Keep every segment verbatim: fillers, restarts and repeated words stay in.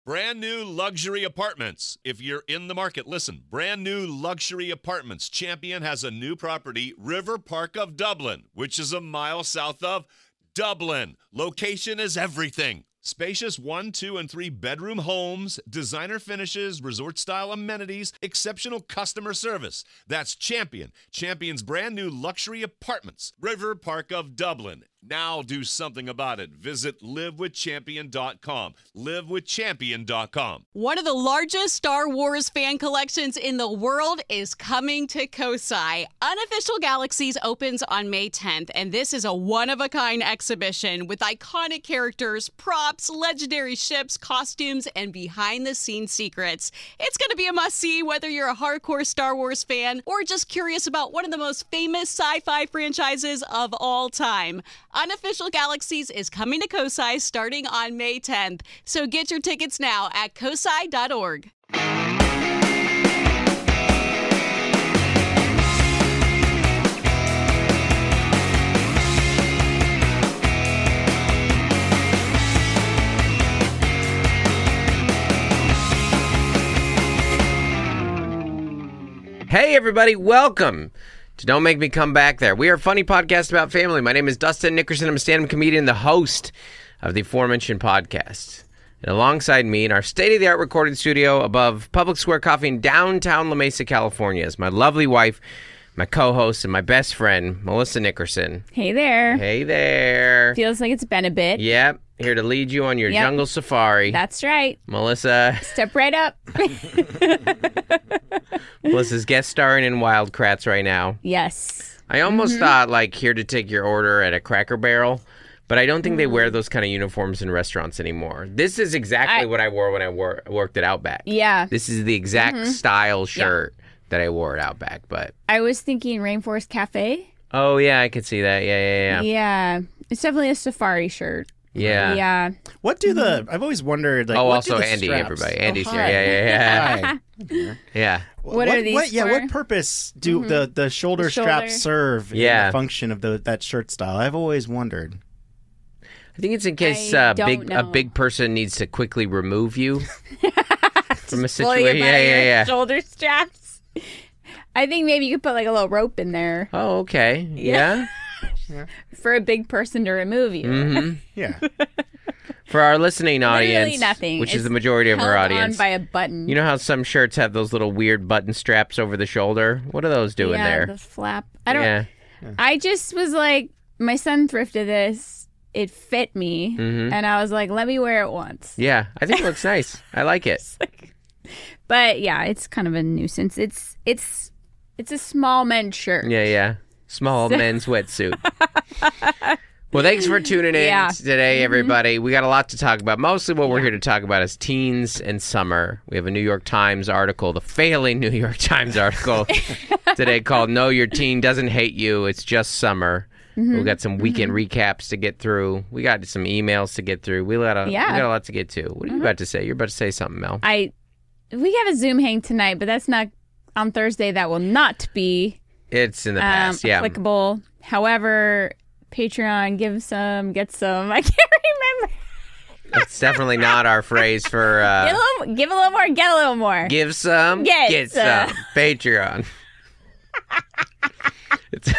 Brand new luxury apartments. If you're in the market, listen. Brand new luxury apartments. Champion has a new property, River Park of Dublin, which is a mile south of Dublin. Location is everything. Spacious one, two, and three bedroom homes, designer finishes, resort-style amenities, exceptional customer service. That's Champion. Champion's brand new luxury apartments, River Park of Dublin. Now do something about it. Visit live with champion dot com. live with champion dot com. One of the largest Star Wars fan collections in the world is coming to Kosai. Unofficial Galaxies opens on May tenth, and this is a one-of-a-kind exhibition with iconic characters, props, legendary ships, costumes, and behind-the-scenes secrets. It's going to be a must-see whether you're a hardcore Star Wars fan or just curious about one of the most famous sci-fi franchises of all time. Unofficial Galaxies is coming to Kosai starting on May tenth. So get your tickets now at kosai dot org. Hey, everybody, welcome to Don't Make Me Come Back There. We are a funny podcast about family. My name is Dustin Nickerson. I'm a stand-up comedian, the host of the aforementioned podcast. And alongside me in our state-of-the-art recording studio above Public Square Coffee in downtown La Mesa, California is my lovely wife, my co-host, and my best friend, Melissa Nickerson. Hey there. Hey there. Feels like it's been a bit. Yep. Here to lead you on your Yep. jungle safari. That's right. Melissa. Step right up. Melissa's guest starring in Wildcrats right now. Yes. I almost Mm-hmm. thought, like, here to take your order at a Cracker Barrel, but I don't think they wear those kind of uniforms in restaurants anymore. This is exactly I- what I wore when I wor- worked at Outback. Yeah. This is the exact style shirt that I wore at Outback, but... I was thinking Rainforest Cafe. Oh, yeah, I could see that. Yeah, yeah, yeah. Yeah. It's definitely a safari shirt. Yeah. Yeah. What do the? I've always wondered. Like, oh, what also do the Andy, straps- everybody. Oh, Andy's here. hi. Yeah, yeah, yeah. Hi. Yeah. What are these Yeah, for? what purpose do the the shoulder The shoulder. straps serve Yeah. in the function of the that shirt style? I've always wondered. I think it's in case I uh, don't big a know. big person needs to quickly remove you from a Pull you situation. by Yeah, your yeah, yeah. shoulder straps. I think maybe you could put like a little rope in there Oh, okay. Yeah. for a big person to remove you. Mm-hmm. Yeah. For our listening Literally audience, nothing. which is It's the majority of our held audience, on by a button. you know how some shirts have those little weird button straps over the shoulder? What are those doing yeah, there? the flap. I don't. Yeah. I just was like, my son thrifted this. It fit me, Mhm. and I was like, let me wear it once. Yeah, I think it looks nice. I like it. But yeah, it's kind of a nuisance. It's it's it's a small men's shirt. Yeah, yeah. Small men's wetsuit. Well, thanks for tuning in Yeah. today, everybody. We got a lot to talk about. Mostly what we're here to talk about is teens and summer. We have a New York Times article, the failing New York Times article today called Know Your Teen Doesn't Hate You, It's Just Summer. We've got some weekend recaps to get through. We got some emails to get through. We got a, Yeah. we got a lot to get to. What are you about to say? You're about to say something, Mel. I we have a Zoom hang tonight, but that's not on Thursday. That will not be It's in the um, past, yeah. applicable. However, Patreon, give some, get some. I can't remember. It's definitely not our phrase for uh, Get a little, give a little more, get a little more. give some, Get get some. some. Patreon. it's,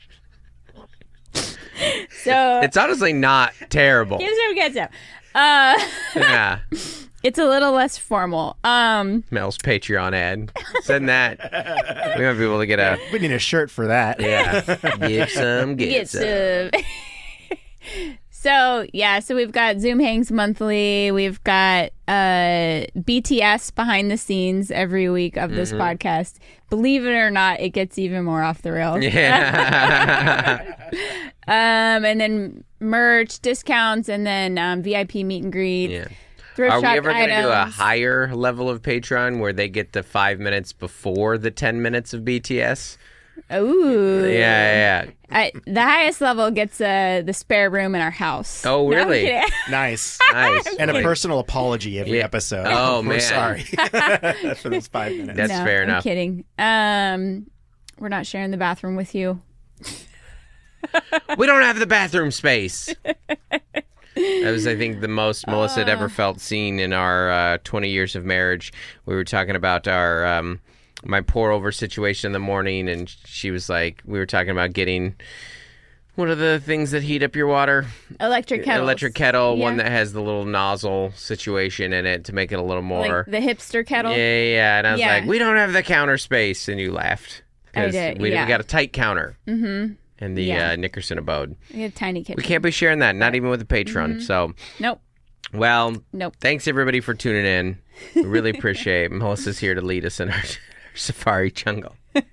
So it's honestly not terrible. give some, get some. Uh, Yeah. it's a little less formal. Um, Mel's Patreon ad. Send that. We might be able to get a We need a shirt for that. yeah. Give some, get, get some. some. So yeah, so we've got Zoom hangs monthly. We've got uh, B T S behind the scenes every week of this Mm-hmm. podcast. Believe it or not, it gets even more off the rails. Yeah. Um, and then merch, discounts, and then um, V I P meet and greet. yeah. Thrift Are we shop ever going to do a items. higher level of Patreon where they get the five minutes before the ten minutes of B T S? Ooh. Yeah, yeah, yeah. I, the highest level gets uh, the spare room in our house. Oh, No, I'm really? kidding. Nice. Nice. And a Like, personal apology every Yeah. episode. Oh, We're man. sorry for those five minutes. That's no, fair I'm enough. kidding. Um, we're not sharing the bathroom with you. we don't have the bathroom space. That was, I think, the most Melissa had ever felt seen in our uh, twenty years of marriage. We were talking about our um, my pour over situation in the morning, and she was like, we were talking about getting one of the things that heat up your water. Electric kettle. Electric kettle, Yeah. one that has the little nozzle situation in it to make it a little more. Like the hipster kettle. Yeah, yeah, yeah. And I was Yeah. like, we don't have the counter space. And you laughed. I 'Cause did, We, yeah. we got a tight counter in the Yeah. uh, Nickerson abode. We have a tiny kitchen. We can't be sharing that, not even with the Patreon. Mm-hmm. So, Nope. well, Nope. thanks everybody for tuning in. We really appreciate Melissa's here to lead us in our, our safari jungle.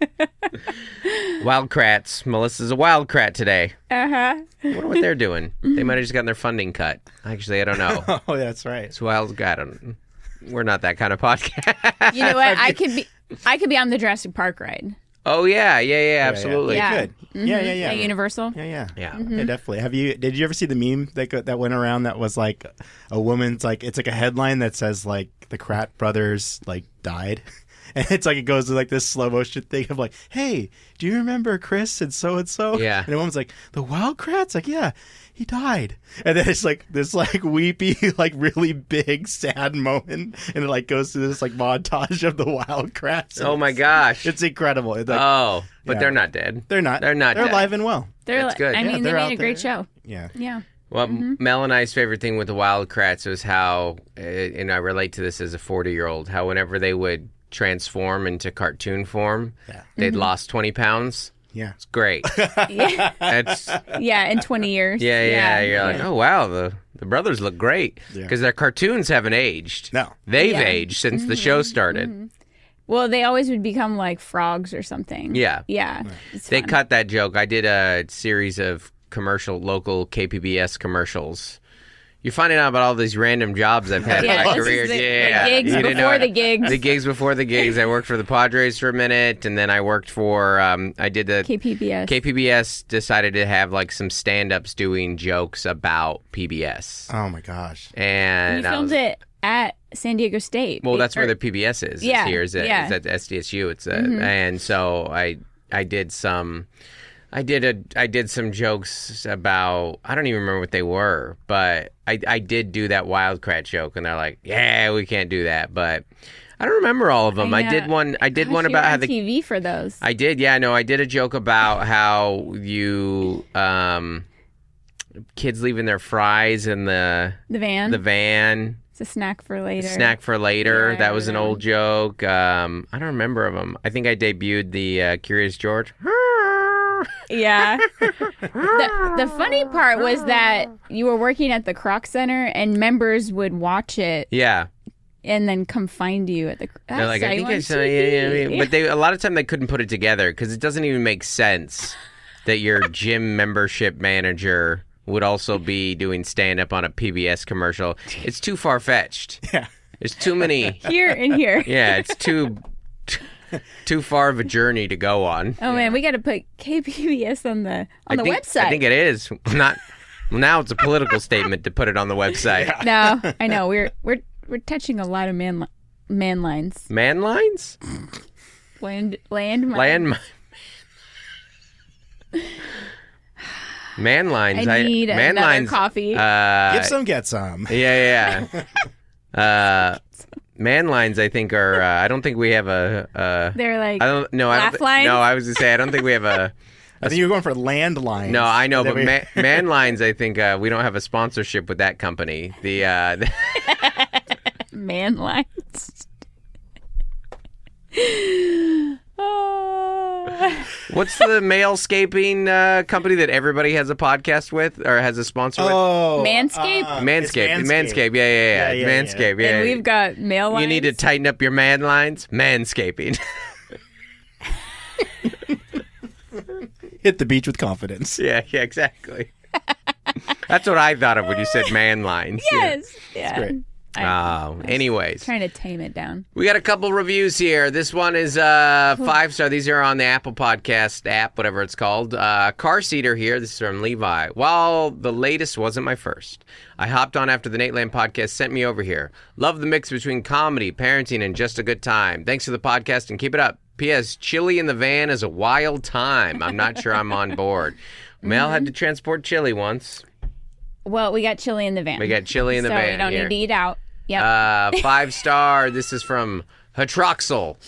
Wildcrats. Melissa's a wildcrat today. Uh huh. I wonder what they're doing. They might have just gotten their funding cut. Actually, I don't know. Oh, that's right. It's wild. I don't. We're not that kind of podcast. You know what? I could be. I could be on the Jurassic Park ride Oh yeah, yeah, yeah, absolutely. Yeah. Good. Yeah, yeah, yeah. at Universal. Yeah, yeah. Yeah. Yeah, definitely. Have you? Did you ever see the meme that go, that went around that was like a woman's like it's like a headline that says like the Krat brothers like died, and it's like it goes to like this slow motion thing of like, hey, do you remember Chris and so and so? Yeah. And the woman's like, the Wild Krat's like, yeah, he died, and then it's like this like weepy like really big sad moment, and it like goes to this like montage of the Wild Krats. Oh my gosh. It's incredible. It's like, Oh, but Yeah. they're not dead. they're not. they're not They're dead. alive and well. They're. That's good. I Yeah, mean, they're they out made a great there. show. Yeah. Yeah. Well, Mel and I's favorite thing with the Wildcrats was how, uh, and I relate to this as a forty-year-old, how whenever they would transform into cartoon form, Yeah. they'd Mm-hmm. lost twenty pounds. Yeah. It's great. Yeah. That's Yeah. In twenty years. yeah, yeah. You're like, yeah. oh wow, the the brothers look great Yeah. because their cartoons haven't aged. No. They've Yeah. aged since the show started. Well, they always would become like frogs or something. Yeah. Yeah. It's They fun. cut that joke. I did a series of commercial, local K P B S commercials. You're finding out about all these random jobs I've had Yeah, in my this is career. the- the yeah, gigs You didn't before know- the gigs. The gigs before the gigs. I worked for the Padres for a minute, and then I worked for. Um, I did the K P B S. K P B S decided to have like some stand-ups doing jokes about P B S, Oh my gosh. and You I filmed was- it at San Diego State. Well, that's where Or- the P B S is. Yeah, is here is at, yeah. Mm-hmm. is at S D S U. It's a, and so I I did some. I did a I did some jokes about I don't even remember what they were, but I I did do that Wildcrat joke, and they're like, yeah, we can't do that, but I don't remember all of them. I, know. did one. I did Gosh, one you about were how on the T V for those. I did, yeah, no, I did a joke about how you um kids leaving their fries in the the van. the van. It's a snack for later. Snack for later. Yeah, that was an yeah. old joke. Um, I don't remember of them. I think I debuted the uh, Curious George. Yeah. the, the funny part was that you were working at the Croc Center and members would watch it Yeah, and then come find you at the. they're like, saw I you think on I saw. T V. Yeah, yeah, yeah. But they a lot of time they couldn't put it together because it doesn't even make sense that your gym membership manager would also be doing stand up on a P B S commercial. It's too far fetched. Yeah. There's too many. Here and here. Yeah, it's too too far of a journey to go on. Oh man, we got to put K P B S on the on the I think, website. I think it is not. Well, now it's a political statement to put it on the website. No, I know we're we're we're touching a lot of man li- man lines. Man lines? Land land mines. Land Man lines. I need man another lines, coffee. Uh, Give some, get some. Yeah, yeah. yeah. uh, man lines, I think are. Uh, I don't think we have a. Uh, They're like I don't. No, I don't. laugh thi- lines? No, I was gonna say I don't think we have a. I think you were going for landlines. No, I know, That but we- man, man lines. I think uh, we don't have a sponsorship with that company. The. Uh, man lines. Oh. What's the mailscaping uh, company that everybody has a podcast with or has a sponsor with? Oh, Manscaped? uh, Manscaped. it's Manscaped. Yeah, yeah, yeah. Yeah, yeah, Manscaped. Yeah. And we've got mail lines. You need to tighten up your man lines. Manscaping. Hit the beach with confidence. yeah, yeah, exactly. That's what I thought of when you said man lines. Yes. Yeah. great. I- Oh, anyways. trying to tame it down. We got a couple reviews here. This one is uh, five star. These are on the Apple Podcast app, whatever it's called. Uh, car seater here. This is from Levi. While the latest wasn't my first, I hopped on after the Nate Land podcast sent me over here. Love the mix between comedy, parenting, and just a good time. Thanks for the podcast and keep it up. P S. Chili in the van is a wild time. I'm not sure I'm on board. Mel had to transport chili once. Well, we got chili in the van. We got chili in the so van we don't here. need to eat out. Yep. Uh, five star. This is from Hatroxel.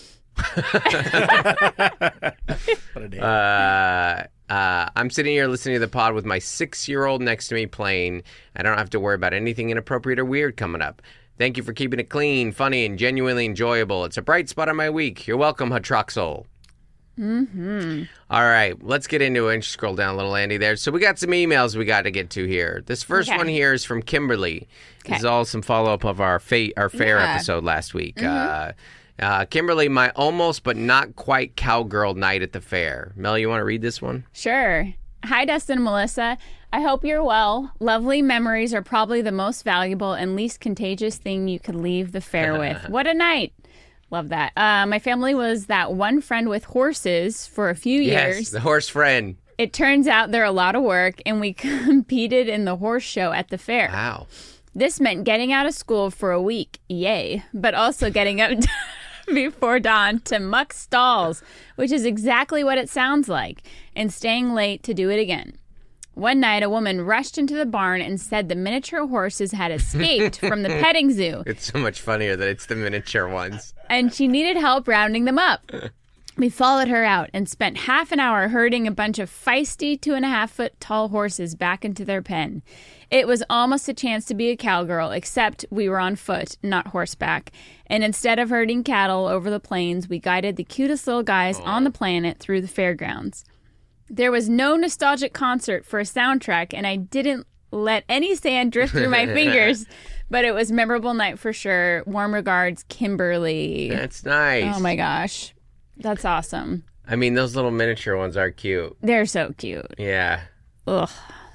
What a day. Uh, uh, I'm sitting here listening to the pod with my six-year-old next to me playing. I don't have to worry about anything inappropriate or weird coming up. Thank you for keeping it clean, funny, and genuinely enjoyable. It's a bright spot on my week. You're welcome, Hatroxel. Mm-hmm. All right, let's get into it and scroll down a little, Andy, there. So we got some emails we got to get to here. This first Okay. one here is from Kimberly. Okay. This is all some follow-up of our, fa- our fair Yeah. episode last week. Uh, uh, Kimberly, my almost but not quite cowgirl night at the fair. Mel, you want to read this one? Sure. Hi, Dustin and Melissa. I hope you're well. Lovely memories are probably the most valuable and least contagious thing you could leave the fair with. What a night. Love that. Uh, my family was that one friend with horses for a few Yes, years. the horse friend. It turns out they're a lot of work, and we competed in the horse show at the fair. Wow. This meant getting out of school for a week, yay, but also getting up before dawn to muck stalls, which is exactly what it sounds like, and staying late to do it again. One night, a woman rushed into the barn and said the miniature horses had escaped from the petting zoo, It's so much funnier that it's the miniature ones. and she needed help rounding them up. We followed her out and spent half an hour herding a bunch of feisty two and a half foot tall horses back into their pen. It was almost a chance to be a cowgirl, except we were on foot, not horseback. And instead of herding cattle over the plains, we guided the cutest little guys on the planet through the fairgrounds. There was no nostalgic concert for a soundtrack, and I didn't let any sand drift through my fingers, but it was a memorable night for sure. Warm regards, Kimberly. That's nice. Oh my gosh. That's awesome. I mean, those little miniature ones are cute. They're so cute. Yeah. Ugh.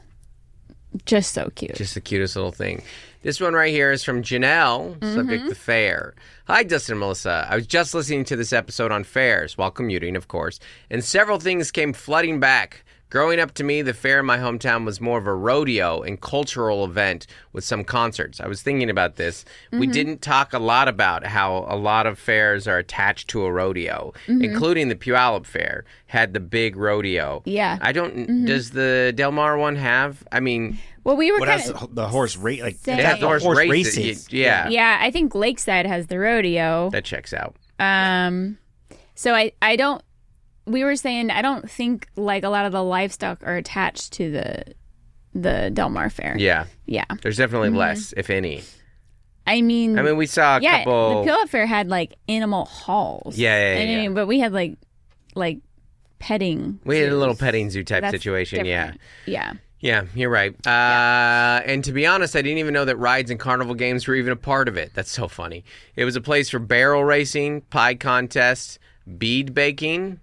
Just so cute. Just the cutest little thing. This one right here is from Janelle, subject the fair. Hi, Dustin and Melissa. I was just listening to this episode on fairs, while commuting, of course, and several things came flooding back. Growing up, to me, the fair in my hometown was more of a rodeo and cultural event with some concerts. I was thinking about this. We didn't talk a lot about how a lot of fairs are attached to a rodeo, including the Puyallup Fair had the big rodeo. Yeah. I don't. Does the Del Mar one have? I mean, Well, we were What kind has of... the, the horse race? Like Say- they have the horse, horse races. races. Yeah, Yeah, I think Lakeside has the rodeo. that checks out. Um, so I, I don't... We were saying I don't think like a lot of the livestock are attached to the the Del Mar Fair. Yeah, Yeah. there's definitely less, if any. I mean... I mean, we saw a yeah, couple. the Puyallup Fair had like animal halls. Yeah, yeah, And, yeah. I mean, but we had like like petting. we had a little zoos. petting zoo type That's situation. Yeah, different. Yeah. yeah, you're right. Uh, and to be honest, I didn't even know that rides and carnival games were even a part of it. That's so funny. It was a place for barrel racing, pie contests, bead baking.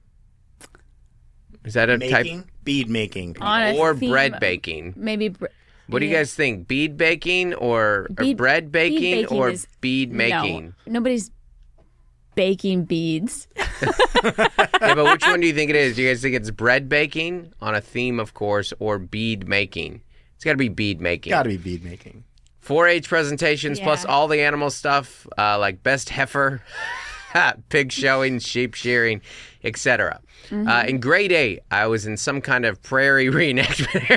Is that a making, type? bead making. On a Or theme bread of- baking. Maybe. Br- What do you yeah. guys think? Bead baking or, or Bead- bread bead baking, baking or is- bead making? No, nobody's baking beads. Yeah, but which one do you think it is? Do you guys think it's bread baking on a theme, of course, or bead making? It's got to be bead making. Got to be bead making. four H presentations plus Yeah. all the animal stuff, uh, like best heifer, pig showing, sheep shearing, et cetera. Mm-hmm. Uh, in grade eight, I was in some kind of prairie reenactment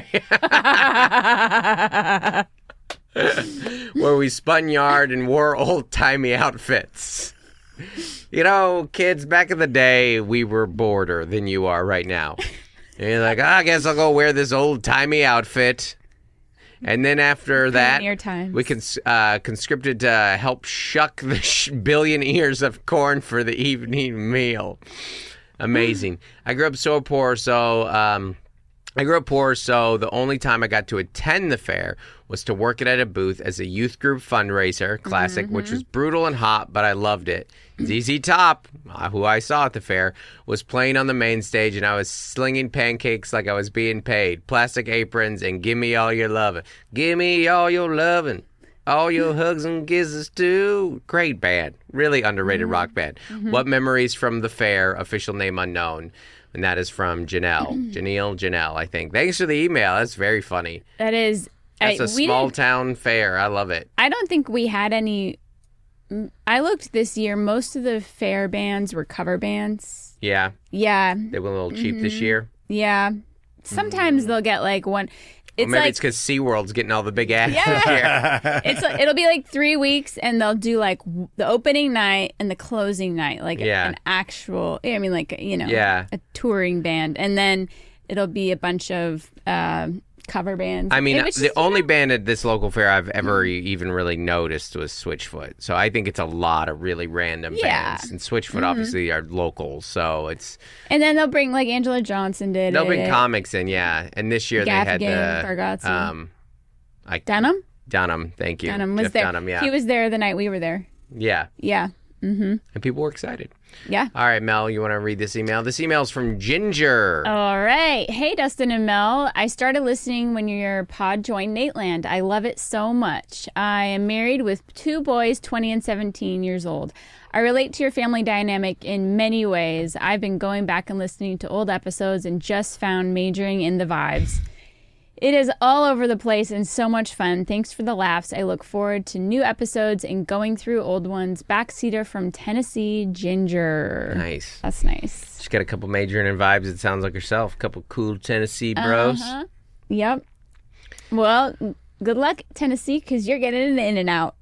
area where we spun yard and wore old-timey outfits. You know, kids, back in the day, we were border than you are right now. And you're like, oh, I guess I'll go wear this old-timey outfit. And then after that, Pioneer times. we cons- uh, conscripted to help shuck the sh- billion ears of corn for the evening meal. Amazing. I grew up so poor, so um, I grew up poor, so the only time I got to attend the fair was to work it at a booth as a youth group fundraiser, classic, which was brutal and hot, but I loved it. Z Z Top, uh, who I saw at the fair, was playing on the main stage, and I was slinging pancakes like I was being paid, plastic aprons, and give me all your lovin'. Give me all your lovin'. All your hugs and kisses too. Great band. Really underrated rock band. What memories from the fair? Official name unknown. And that is from Janelle. Janelle, Janelle, I think. Thanks for the email. That's very funny. That is. That's I, a we small didn't- town fair. I love it. I don't think we had any. I looked this year. Most of the fair bands were cover bands. Yeah. Yeah, They went a little cheap this year. yeah. Sometimes they'll get like one. it's maybe like it's because SeaWorld's getting all the big action Yeah. here. it's it'll be like three weeks, and they'll do like w- the opening night and the closing night, like Yeah. an actual. I mean, like you know, Yeah. a touring band, and then it'll be a bunch of uh, cover bands. I mean, It was the just, you only know, band at this local fair I've ever e- even really noticed was Switchfoot. So I think it's a lot of really random Yeah. bands. And Switchfoot obviously are local, so it's and then they'll bring like Angela Johnson did. they'll bring it. comics in, yeah. And this year they had Gaffigan, the Bargatze. um, I Dunham. Dunham, thank you, Dunham was Jeff there. Dunham, yeah, He was there the night we were there. yeah, Yeah. and people were excited. Yeah. All right, Mel, you want to read this email? This email's from Ginger. All right. Hey, Dustin and Mel. I started listening when your pod joined Nateland. I love it so much. I am married with two boys, twenty and seventeen years old. I relate to your family dynamic in many ways. I've been going back and listening to old episodes and just found majoring in the vibes. It is all over the place and so much fun. Thanks for the laughs. I look forward to new episodes and going through old ones. Backseater from Tennessee, Ginger. Nice. That's nice. She's got a couple majoring in vibes. It sounds like herself. A couple cool Tennessee bros. Uh-huh. Yep. Well, good luck, Tennessee, because you're getting an in and out.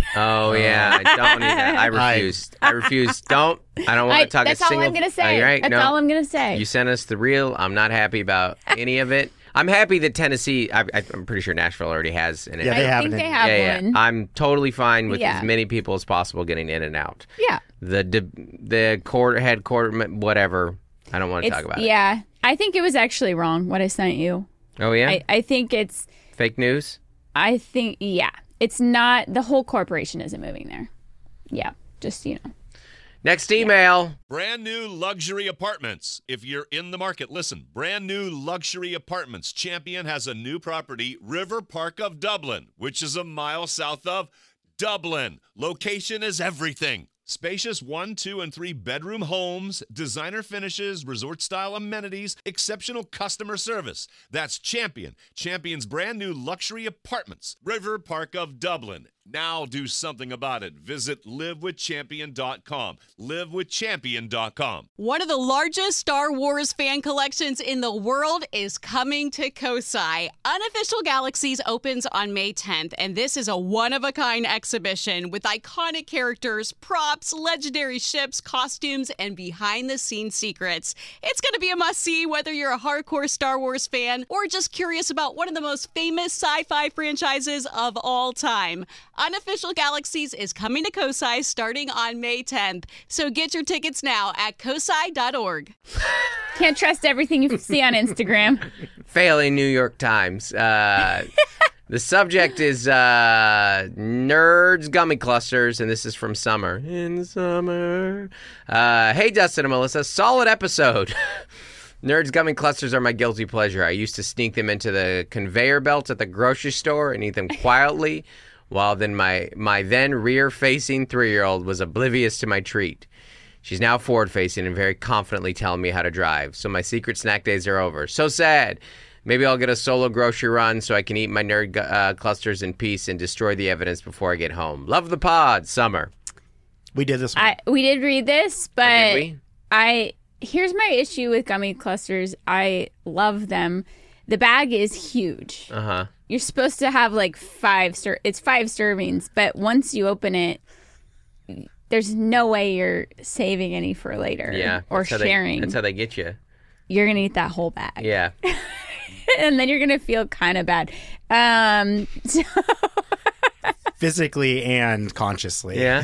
Oh yeah, I don't even. I refuse. I refuse. Don't. I don't want I- to talk that's a single. all I'm going to say. All right, That's no. all I'm going to say. You sent us the reel. I'm not happy about any of it. I'm happy that Tennessee. I, I- I'm pretty sure Nashville already has an. Yeah, they I have think it they in- have yeah, one. yeah. I'm totally fine with Yeah. as many people as possible getting in and out. Yeah. The de- the court head court whatever. I don't want to It's, talk about it. yeah. I think it was actually wrong what I sent you. Oh yeah. I, I think it's, Fake news. I think, yeah. It's not, the whole corporation isn't moving there. Yeah. Just, you know. Next email. Brand new luxury apartments. If you're in the market, listen. Brand new luxury apartments. Champion has a new property, River Park of Dublin, which is a mile south of Dublin. Location is everything. Spacious one, two, and three bedroom homes, designer finishes, resort style amenities, exceptional customer service. That's Champion. Champion's brand new luxury apartments, River Park of Dublin. Now do something about it. Visit live with champion dot com. live with champion dot com. One of the largest Star Wars fan collections in the world is coming to Kosai. Unofficial Galaxies opens on May tenth, and this is a one-of-a-kind exhibition with iconic characters, props, legendary ships, costumes, and behind-the-scenes secrets. It's going to be a must-see whether you're a hardcore Star Wars fan or just curious about one of the most famous sci-fi franchises of all time. Unofficial Galaxies is coming to Kosai starting on May tenth, so get your tickets now at kosai dot org. Can't trust everything you see on Instagram. Failing New York Times. Uh, the subject is uh, Nerds Gummy Clusters, and this is from Summer. In the summer. Uh, hey, Dustin and Melissa. Solid episode. Nerds Gummy Clusters are my guilty pleasure. I used to sneak them into the conveyor belts at the grocery store and eat them quietly, while then my, my then rear-facing three-year-old was oblivious to my treat. She's now forward-facing and very confidently telling me how to drive, so my secret snack days are over. So sad. Maybe I'll get a solo grocery run so I can eat my nerd uh, clusters in peace and destroy the evidence before I get home. Love the pod, Summer. We did this one. I we did read this, but Did we? I here's my issue with gummy clusters. I love them. The bag is huge. Uh-huh. You're supposed to have like five ser- it's five servings, but once you open it, there's no way you're saving any for later Yeah. or that's how they- sharing. that's how they get you. You're going to eat that whole bag. Yeah. And then you're going to feel kind of bad. Um so Physically and consciously. Yeah.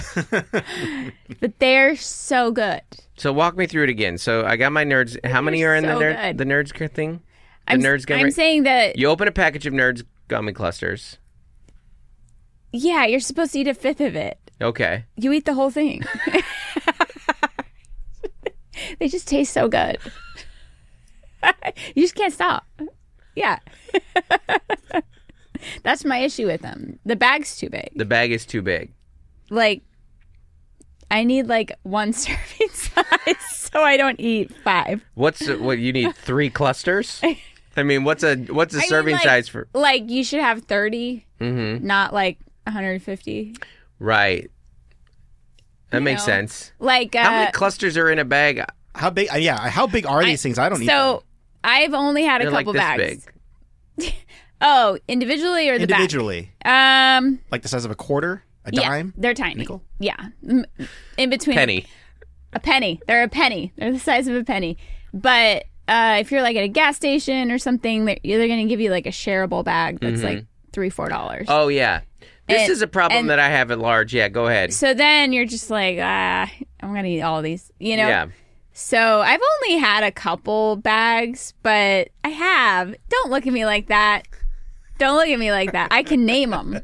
but they're so good. So walk me through it again. So I got my nerds. How many are in so the nerd, good. the nerds thing? The I'm, nerds gummy. I'm saying that You open a package of nerds gummy clusters. yeah, you're supposed to eat a fifth of it. Okay. You eat the whole thing. They just taste so good. You just can't stop. Yeah. That's my issue with them. The bag's too big. The bag is too big. Like, I need like one serving size so I don't eat five. What's what you need? Three clusters? I mean, what's a what's a I mean, serving like- size for? Like, you should have thirty, Mm-hmm. not like one hundred fifty. Right. That You makes know, sense. Like, uh, How many clusters are in a bag? How big? uh, Yeah. How big are these things? I don't eat them. so I've only had a They're like couple this bags. big. Oh, individually or the Individually. back? Um, Like the size of a quarter? A yeah, dime? they're tiny. Nickel? Yeah, M- in between. Penny. A penny. They're a penny. They're the size of a penny. But uh, if you're like at a gas station or something, they're, they're going to give you like a shareable bag that's Mm-hmm. like three, four dollars. Oh, yeah. This And- is a problem and- that I have at large. Yeah, go ahead. So then you're just like, ah, I'm going to eat all of these, you know? Yeah. So I've only had a couple bags, but I have. Don't look at me like that. Don't look at me like that. I can name them.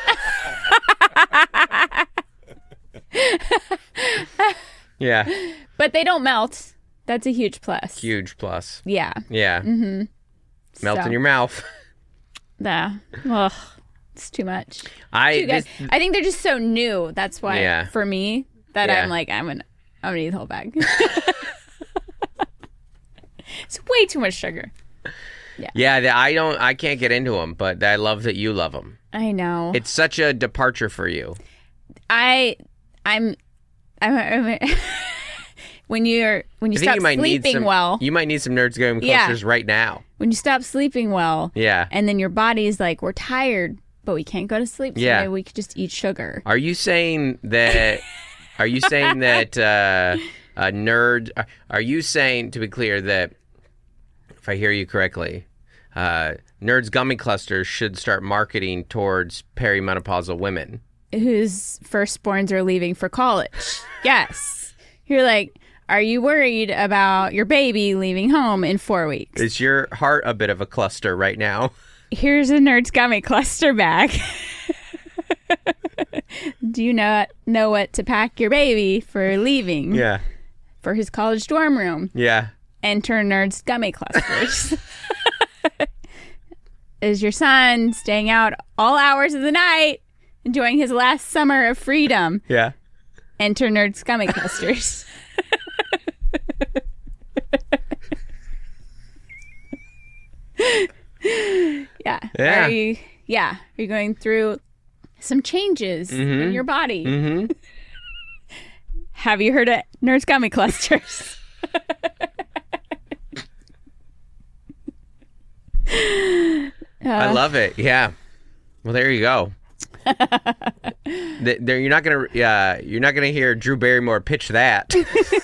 Yeah. But they don't melt. That's a huge plus. Huge plus. Yeah. Yeah. Mm-hmm. Melt So. in your mouth. Yeah. Ugh. It's too much. I You guys, this- I think they're just so new. That's why, Yeah. for me, that Yeah. I'm like, I'm gonna, I'm gonna eat the whole bag. It's way too much sugar. yeah, the- I don't. I can't get into them, but I love that you love them. I know. It's such a departure for you. I, I'm, I'm. I'm when you're when you I think stop you might need sleeping some. well, You might need some Nerds Game Yeah. Clusters right now. when you stop sleeping well, Yeah. and then your body's like, we're tired, but we can't go to sleep. So Yeah. maybe we could just eat sugar. Are you saying that? Are you saying that uh, a nerd? Are, are you saying, to be clear, that if I hear you correctly, uh, Nerds Gummy Clusters should start marketing towards perimenopausal women? Whose firstborns are leaving for college? Yes. You're like, are you worried about your baby leaving home in four weeks? Is your heart a bit of a cluster right now? Here's a Nerds Gummy cluster bag. Do you not know what to pack your baby for leaving Yeah. for his college dorm room? Yeah. Enter Nerds Gummy clusters. Is your son staying out all hours of the night, enjoying his last summer of freedom? Yeah. Enter Nerds Gummy clusters. yeah. Yeah. Are you, yeah. Are you going through some changes in your body? Mm-hmm. Have you heard of Nerds Gummy clusters? I love it. Yeah. Well, there you go. Th- there, you're not gonna. Uh, you're not gonna hear Drew Barrymore pitch that.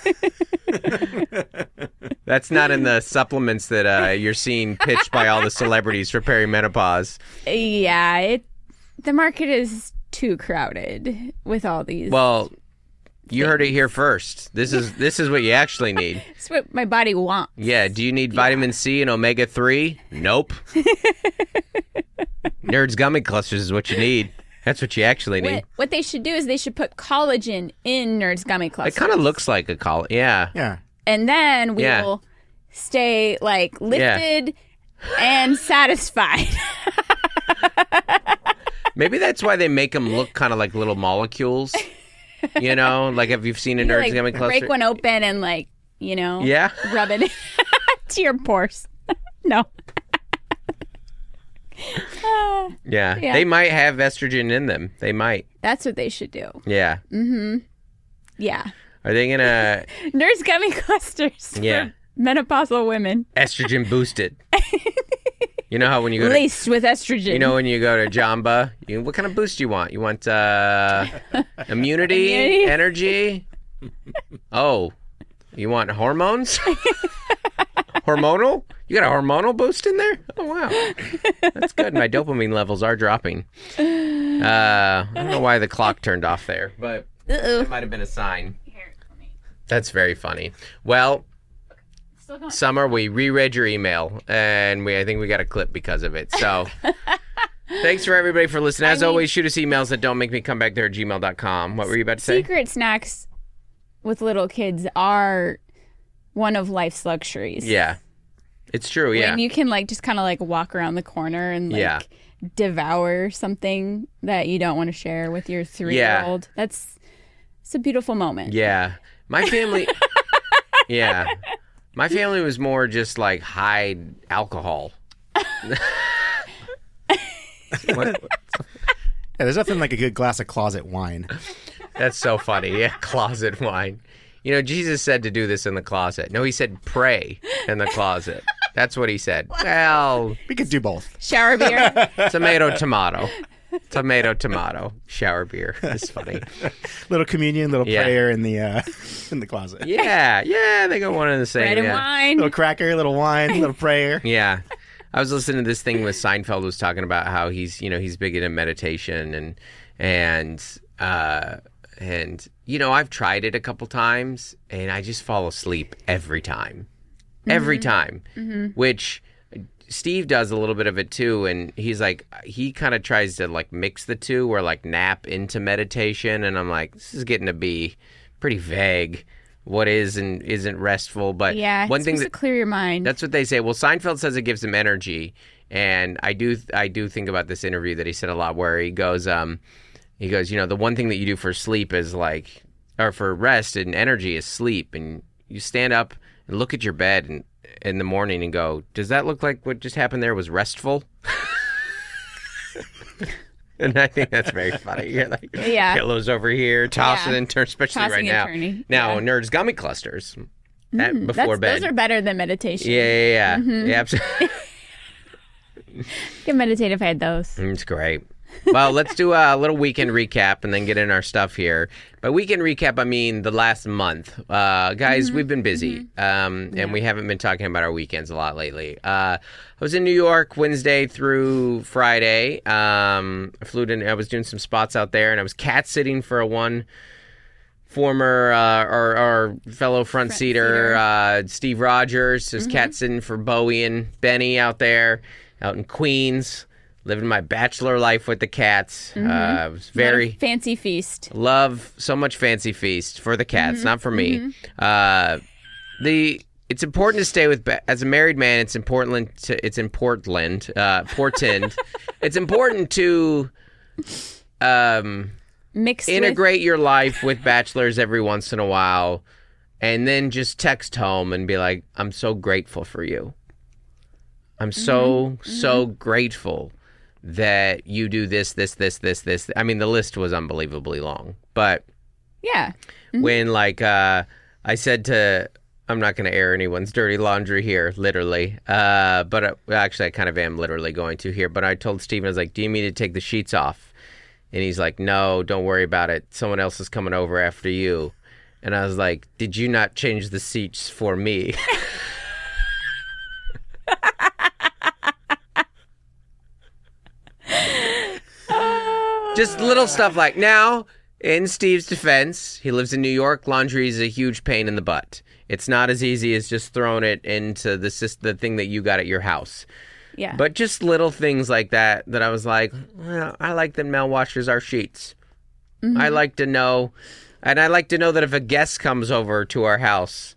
That's not in the supplements that uh, you're seeing pitched by all the celebrities for perimenopause. Yeah, it the market is too crowded with all these. Well, you heard it here first. This is this is what you actually need. It's what my body wants. Yeah. Do you need vitamin C and omega three? Nope. Nerds Gummy Clusters is what you need. That's what you actually need. What, what they should do is they should put collagen in Nerds Gummy It clusters. kind of looks like a col. Yeah. Yeah. And then we Yeah. will stay like lifted and satisfied. Maybe that's why they make them look kind of like little molecules. You know, like if you've seen a You, Nerds like, Gummy Cluster. break one open and like, you know, Yeah. rub it to your pores. No. Ah, Yeah. Yeah. They might have estrogen in them. They might. that's what they should do. Yeah. Yeah. Are they going to Nerds Gummy clusters Yeah. for menopausal women. estrogen boosted? You know how when you go to, Laced with estrogen. you know when you go to Jamba, you, what kind of boost do you want? You want uh, immunity, Immunity. energy? Oh, you want hormones? Hormonal? You got a hormonal boost in there? Oh wow, that's good. My dopamine levels are dropping. Uh, I don't know why the clock turned off there, but Uh-oh. it might have been a sign. That's very funny. Well, Summer, we reread your email, and we I think we got a clip because of it. So, thanks for everybody for listening. As I mean- always, shoot us emails that don't make me come back there at gmail dot com. What were you about to say? Secret snacks with little kids are one of life's luxuries. Yeah, it's true. Yeah, When you can like just kind of like walk around the corner and like Yeah. devour something that you don't want to share with your three-year-old. That's it's a beautiful moment. yeah. My family. Yeah, my family was more just like hide alcohol. What? Yeah, there's nothing like a good glass of closet wine. That's so funny. Yeah, closet wine. You know, Jesus said to do this in the closet. No, he said pray in the closet. That's what he said. Well, We could do both. Shower beer. tomato, tomato. Tomato, tomato. Shower beer. It's funny. Little communion, little Yeah. prayer in the uh, in the closet. Yeah, yeah, they go one and the same. Bread and yeah. wine. Little cracker, little wine, little prayer. Yeah. I was listening to this thing with Seinfeld was talking about how he's, you know, he's big into meditation and and uh and you know, I've tried it a couple times and I just fall asleep every time. Every time. Which Steve does a little bit of it too, and he's like, he kind of tries to like mix the two, where like nap into meditation, and I'm like, this is getting to be pretty vague. What is and isn't restful, but Yeah, one it's thing supposed that to clear your mind. that's what they say. Well, Seinfeld says it gives him energy, and I do I do think about this interview that he said a lot, where he goes, um, he goes, you know, the one thing that you do for sleep is like, or for rest and energy is sleep, and you stand up and look at your bed and. in the morning and go, does that look like what just happened there was restful? And I think that's very funny. You're like, Yeah. pillows over here, tossing Yeah. and turn, especially Tossing right and now. turning. Now, Yeah. Nerds gummy clusters at, Mm, before that's- bed. Those are better than meditation. yeah, yeah, yeah. Mm-hmm. yeah absolutely. I could meditate if I had those. It's great. Well, let's do a little weekend recap and then get in our stuff here. By weekend recap, I mean the last month. Uh, guys, we've been busy, um, and we haven't been talking about our weekends a lot lately. Uh, I was in New York Wednesday through Friday. Um, I flew to, I was doing some spots out there, and I was cat sitting for a one former uh, our, our fellow front, seater, seater. uh, Steve Rogers. Was cat sitting for Bowie and Benny out there, out in Queens. Living my bachelor life with the cats. Uh, it was very What a fancy feast. love so much fancy feast for the cats, not for me. Uh, the it's important to stay with ba- as a married man. It's important to it's in Portland, uh, Portland. It's important to um, Mixed integrate your life with bachelors every once in a while, and then just text home and be like, "I'm so grateful for you. I'm so so grateful." That you do this, this, this, this, this. I mean, the list was unbelievably long. But with, yeah. when, like, uh, I said to, I'm not going to air anyone's dirty laundry here, literally. Uh, but uh, well, actually, I kind of am literally going to here. But I told Steven, I was like, do you mean to take the sheets off? And he's like, no, don't worry about it. Someone else is coming over after you. And I was like, did you not change the seats for me? Just little stuff like now, in Steve's defense, he lives in New York. Laundry is a huge pain in the butt. It's not as easy as just throwing it into the syst- the thing that you got at your house. Yeah. But just little things like that that I was like, well, I like that Mel washes our sheets. I like to know, and I like to know that if a guest comes over to our house,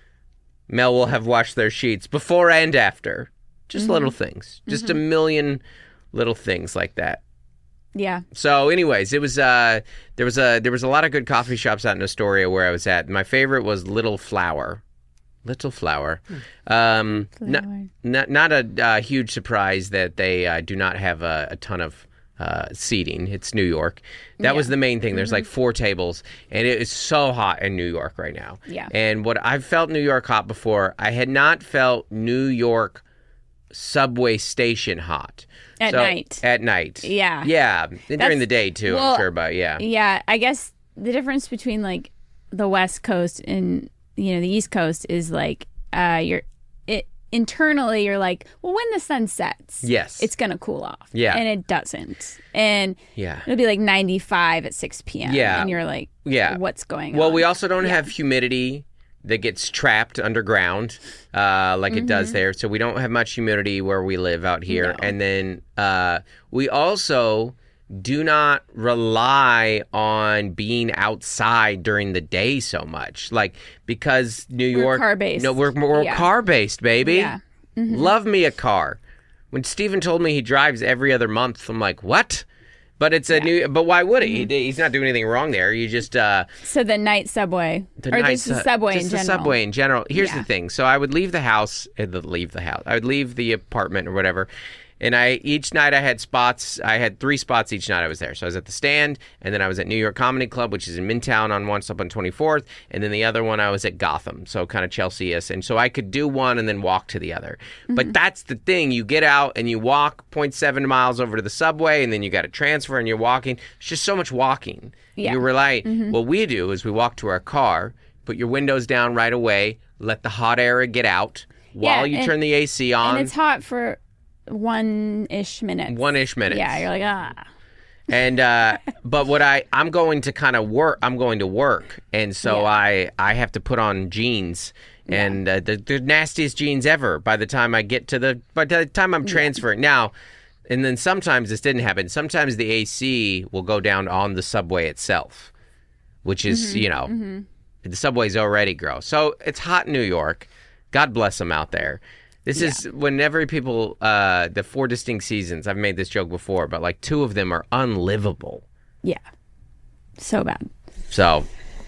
Mel will have washed their sheets before and after. Just little things. Just a million little things like that. yeah. So, anyways, it was uh, there was a there was a lot of good coffee shops out in Astoria where I was at. My favorite was Little Flower, Little Flower. Um, not, Flower. not not a uh, huge surprise that they uh, do not have a, a ton of uh, seating. It's New York. That was the main thing. There's like four tables, and it is so hot in New York right now. Yeah. And what I've felt New York hot before, I had not felt New York subway station hot. At So- night. At night. Yeah. Yeah. And during That's- the day too, well, I'm sure, but yeah. Yeah, I guess the difference between like the West Coast and you know the East Coast is like uh you're it internally you're like, well, when the sun sets, Yes. it's gonna cool off. Yeah. And it doesn't. And Yeah. it'll be like ninety-five at six p.m. Yeah. And you're like, Yeah. what's going Well, on? we also don't have humidity that gets trapped underground uh, like it does there. So we don't have much humidity where we live out here. Mm-hmm. No. And then uh, we also do not rely on being outside during the day so much. Like, because New We're York... car-based. No, we're, we're Yeah. car-based, baby. Yeah. Love me a car. When Steven told me he drives every other month, I'm like, what? But it's a new... But why would he? He- He's not doing anything wrong there. You just... Uh, So the night subway, the or night just the su- subway just in the general. subway in general. Here's Yeah. the thing. So I would leave the house, uh, the- leave the house. I would leave the apartment or whatever, And I each night I had spots. I had three spots each night I was there. So I was at the Stand, and then I was at New York Comedy Club, which is in Midtown on one stop on twenty-fourth, and then the other one I was at Gotham, so kind of Chelsea-ish. And so I could do one and then walk to the other. Mm-hmm. But that's the thing. You get out and you walk zero point seven miles over to the subway, and then you got to transfer and you're walking. It's just so much walking. Yeah. You rely. Mm-hmm. What we do is we walk to our car, put your windows down right away, let the hot air get out while yeah, you and, turn the A C on. And it's hot for one-ish minutes. One-ish minutes. Yeah, you're like, ah. And uh, but what I I'm going to kind of work. I'm going to work, and so Yeah. I I have to put on jeans, and uh, the, the nastiest jeans ever. By the time I get to the by the time I'm transferring now, and then sometimes this didn't happen. Sometimes the A C will go down on the subway itself, which is Mm-hmm. you know Mm-hmm. the subway's already gross. So it's hot in New York. God bless them out there. This Yeah. is whenever people, uh, the four distinct seasons, I've made this joke before, but like two of them are unlivable. Yeah. So bad. So,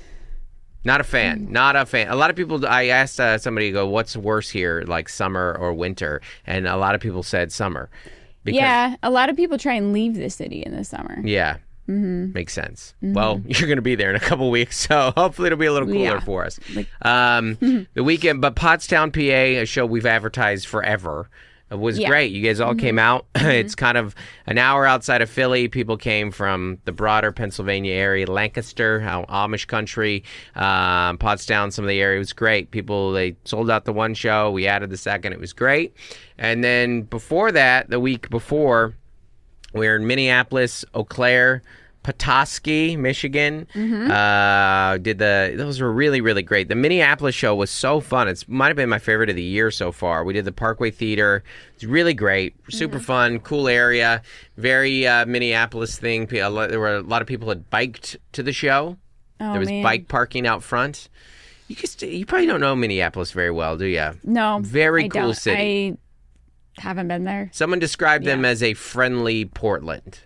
not a fan. Mm. Not a fan. A lot of people, I asked uh, somebody, go, what's worse here, like summer or winter? And a lot of people said summer. Because, Yeah, a lot of people try and leave the city in the summer. Yeah. Mm-hmm. Makes sense. Mm-hmm. Well, you're going to be there in a couple weeks, so hopefully it'll be a little cooler Yeah. for us. Like- um, the weekend, but Pottstown, P A, a show we've advertised forever, it was Yeah. great. You guys all came out. It's kind of an hour outside of Philly. People came from the broader Pennsylvania area, Lancaster, how Amish country, um, Pottstown, some of the area. It was great. People, they sold out the one show. We added the second. It was great. And then before that, the week before, we were in Minneapolis, Eau Claire, Petoskey, Michigan. Mm-hmm. Uh, did the those were really really great. The Minneapolis show was so fun. It might have been my favorite of the year so far. We did the Parkway Theater. It's really great, super Mm-hmm. fun, cool area, very uh, Minneapolis thing. P- a lot- There were a lot of people had biked to the show. Oh, there was man. bike parking out front. You just, you probably don't know Minneapolis very well, do you? No. Very I cool don't. city. I haven't been there. Someone described them Yeah. as a friendly Portland.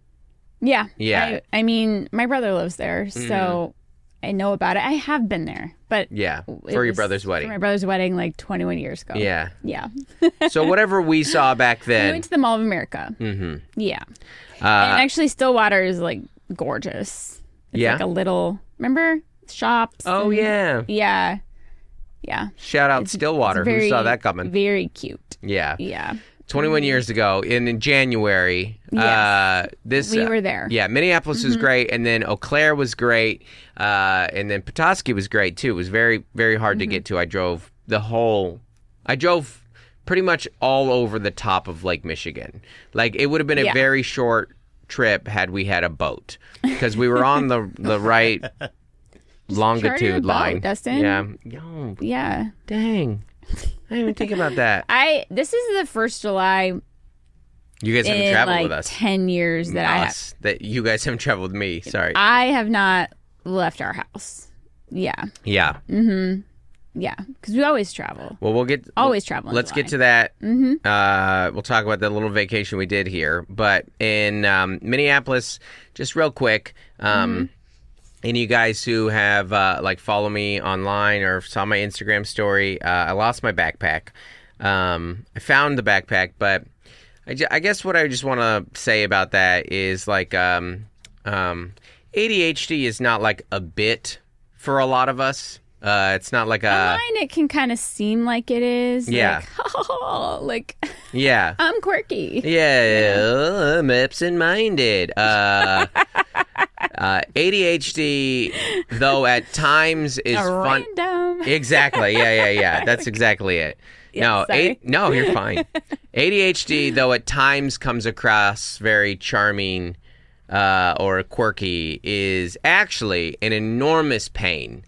Yeah. Yeah. I, I mean, my brother lives there, so I know about it. I have been there, but Yeah, it for your was brother's For wedding. my brother's wedding, like twenty-one years ago. Yeah. Yeah. So whatever we saw back We then. went to the Mall of America. Mm-hmm. Yeah. Uh, and actually, Stillwater is like gorgeous. It's Yeah? like a little, remember? Shops. oh and- yeah. Yeah. Yeah. Shout out It's- Stillwater. it's very, Who saw that coming? Very cute. Yeah. Yeah. twenty-one years ago in, in January. Uh, this We uh, were there. Yeah, Minneapolis was great, and then Eau Claire was great, uh, and then Petoskey was great too. It was very very hard to get to. I drove the whole. I drove pretty much all over the top of Lake Michigan. Like it would have been a Yeah. very short trip had we had a boat because we were on the the right charter longitude a boat, line. Dustin. Yeah. Yo, Yeah. dang. I didn't even think about that. I this is the first July You guys haven't in traveled like with us. ten years that I have. Us. That you guys haven't traveled with me. Sorry. I have not left our house. Yeah. yeah. Yeah. Because we always travel. Well, we'll get Always travel in Let's get to July. that. Mm-hmm. Uh, we'll talk about the little vacation we did here, but in um, Minneapolis, just real quick. Um, Mm-hmm. Any of you guys who have uh, like follow me online or saw my Instagram story, uh, I lost my backpack. Um, I found the backpack, but I, ju- I guess what I just want to say about that is like um, um, A D H D is not like a bit for a lot of us. Uh, it's not like a Online, it can kind of seem like it is. Yeah. Like, oh, like yeah. I'm quirky. Yeah, I'm absent-minded. Uh, uh, A D H D, though, at times is fun. Random. Exactly. Yeah, yeah, yeah. That's exactly it. Yeah, no, sorry. A- no, you're fine. A D H D, though, at times comes across very charming uh, or quirky, is actually an enormous pain.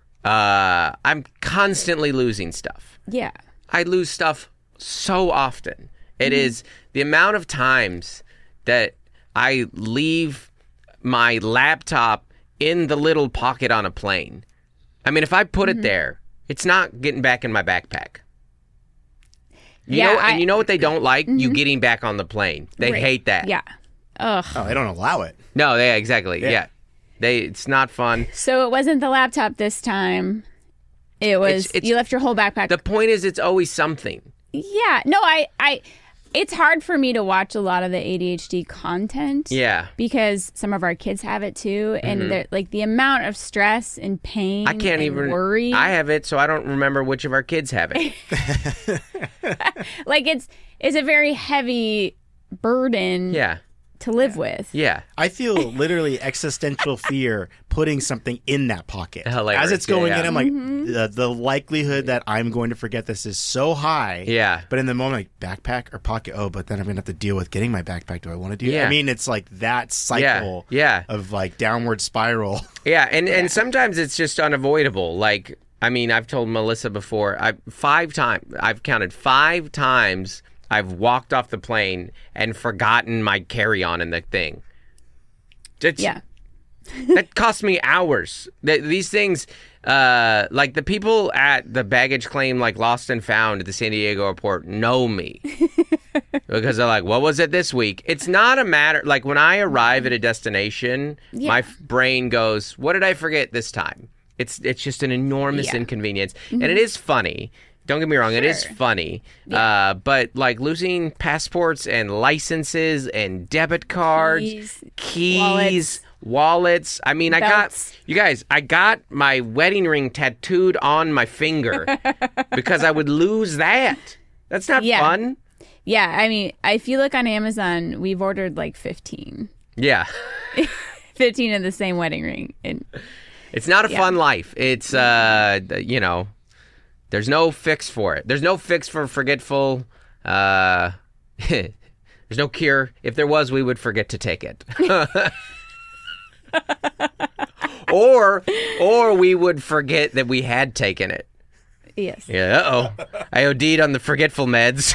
Uh, I'm constantly losing stuff. Yeah. I lose stuff so often. It is the amount of times that I leave my laptop in the little pocket on a plane. I mean, if I put it there, it's not getting back in my backpack. You Yeah, know, I- and you know what they don't like? You getting back on the plane. They Right. hate that. Yeah. Ugh. Oh, they don't allow it. No, yeah, exactly. Yeah. Yeah. They it's not fun. So it wasn't the laptop this time. It was It's- it's- you left your whole backpack. The point is it's always something. yeah. No, I I it's hard for me to watch a lot of the A D H D content. Yeah. Because some of our kids have it too, and Mhm. they're like the amount of stress and pain. I can't and even worry. I have it, so I don't remember which of our kids have it. Like it's it's a very heavy burden. Yeah. To live with. Yeah. I feel literally existential fear putting something in that pocket. Hilarious. As it's going Yeah, yeah. in, I'm like, Mm-hmm. the, the likelihood that I'm going to forget this is so high. Yeah. But in the moment, like, backpack or pocket, oh, but then I'm going to have to deal with getting my backpack. Do I want to do that? Yeah. I mean, it's like that cycle Yeah. of like downward spiral. Yeah, and, and sometimes it's just unavoidable. Like, I mean, I've told Melissa before, I five times, I've counted five times I've walked off the plane and forgotten my carry-on in the thing. It's, Yeah. That cost me hours. Th- These things, uh, like the people at the baggage claim, like Lost and Found at the San Diego airport, know me. Because they're like, what was it this week? It's not a matter, like when I arrive at a destination, Yeah. my f- brain goes, what did I forget this time? It's it's just an enormous Yeah. inconvenience. And it is funny. Don't get me wrong, it is Sure. funny. Uh, but like losing passports and licenses and debit cards, Keys, keys, wallets. wallets. I mean, I Belts. got, you guys, I got my wedding ring tattooed on my finger because I would lose that. That's not Yeah. fun. Yeah, I mean, if you look on Amazon, we've ordered like fifteen. Yeah. fifteen of the same wedding ring. And It's not a Yeah. fun life. It's, uh, you know, there's no fix for it. There's no fix for forgetful. Uh, there's no cure. If there was, we would forget to take it. or, or we would forget that we had taken it. yes. Yeah, uh-oh. I OD'd on the forgetful meds.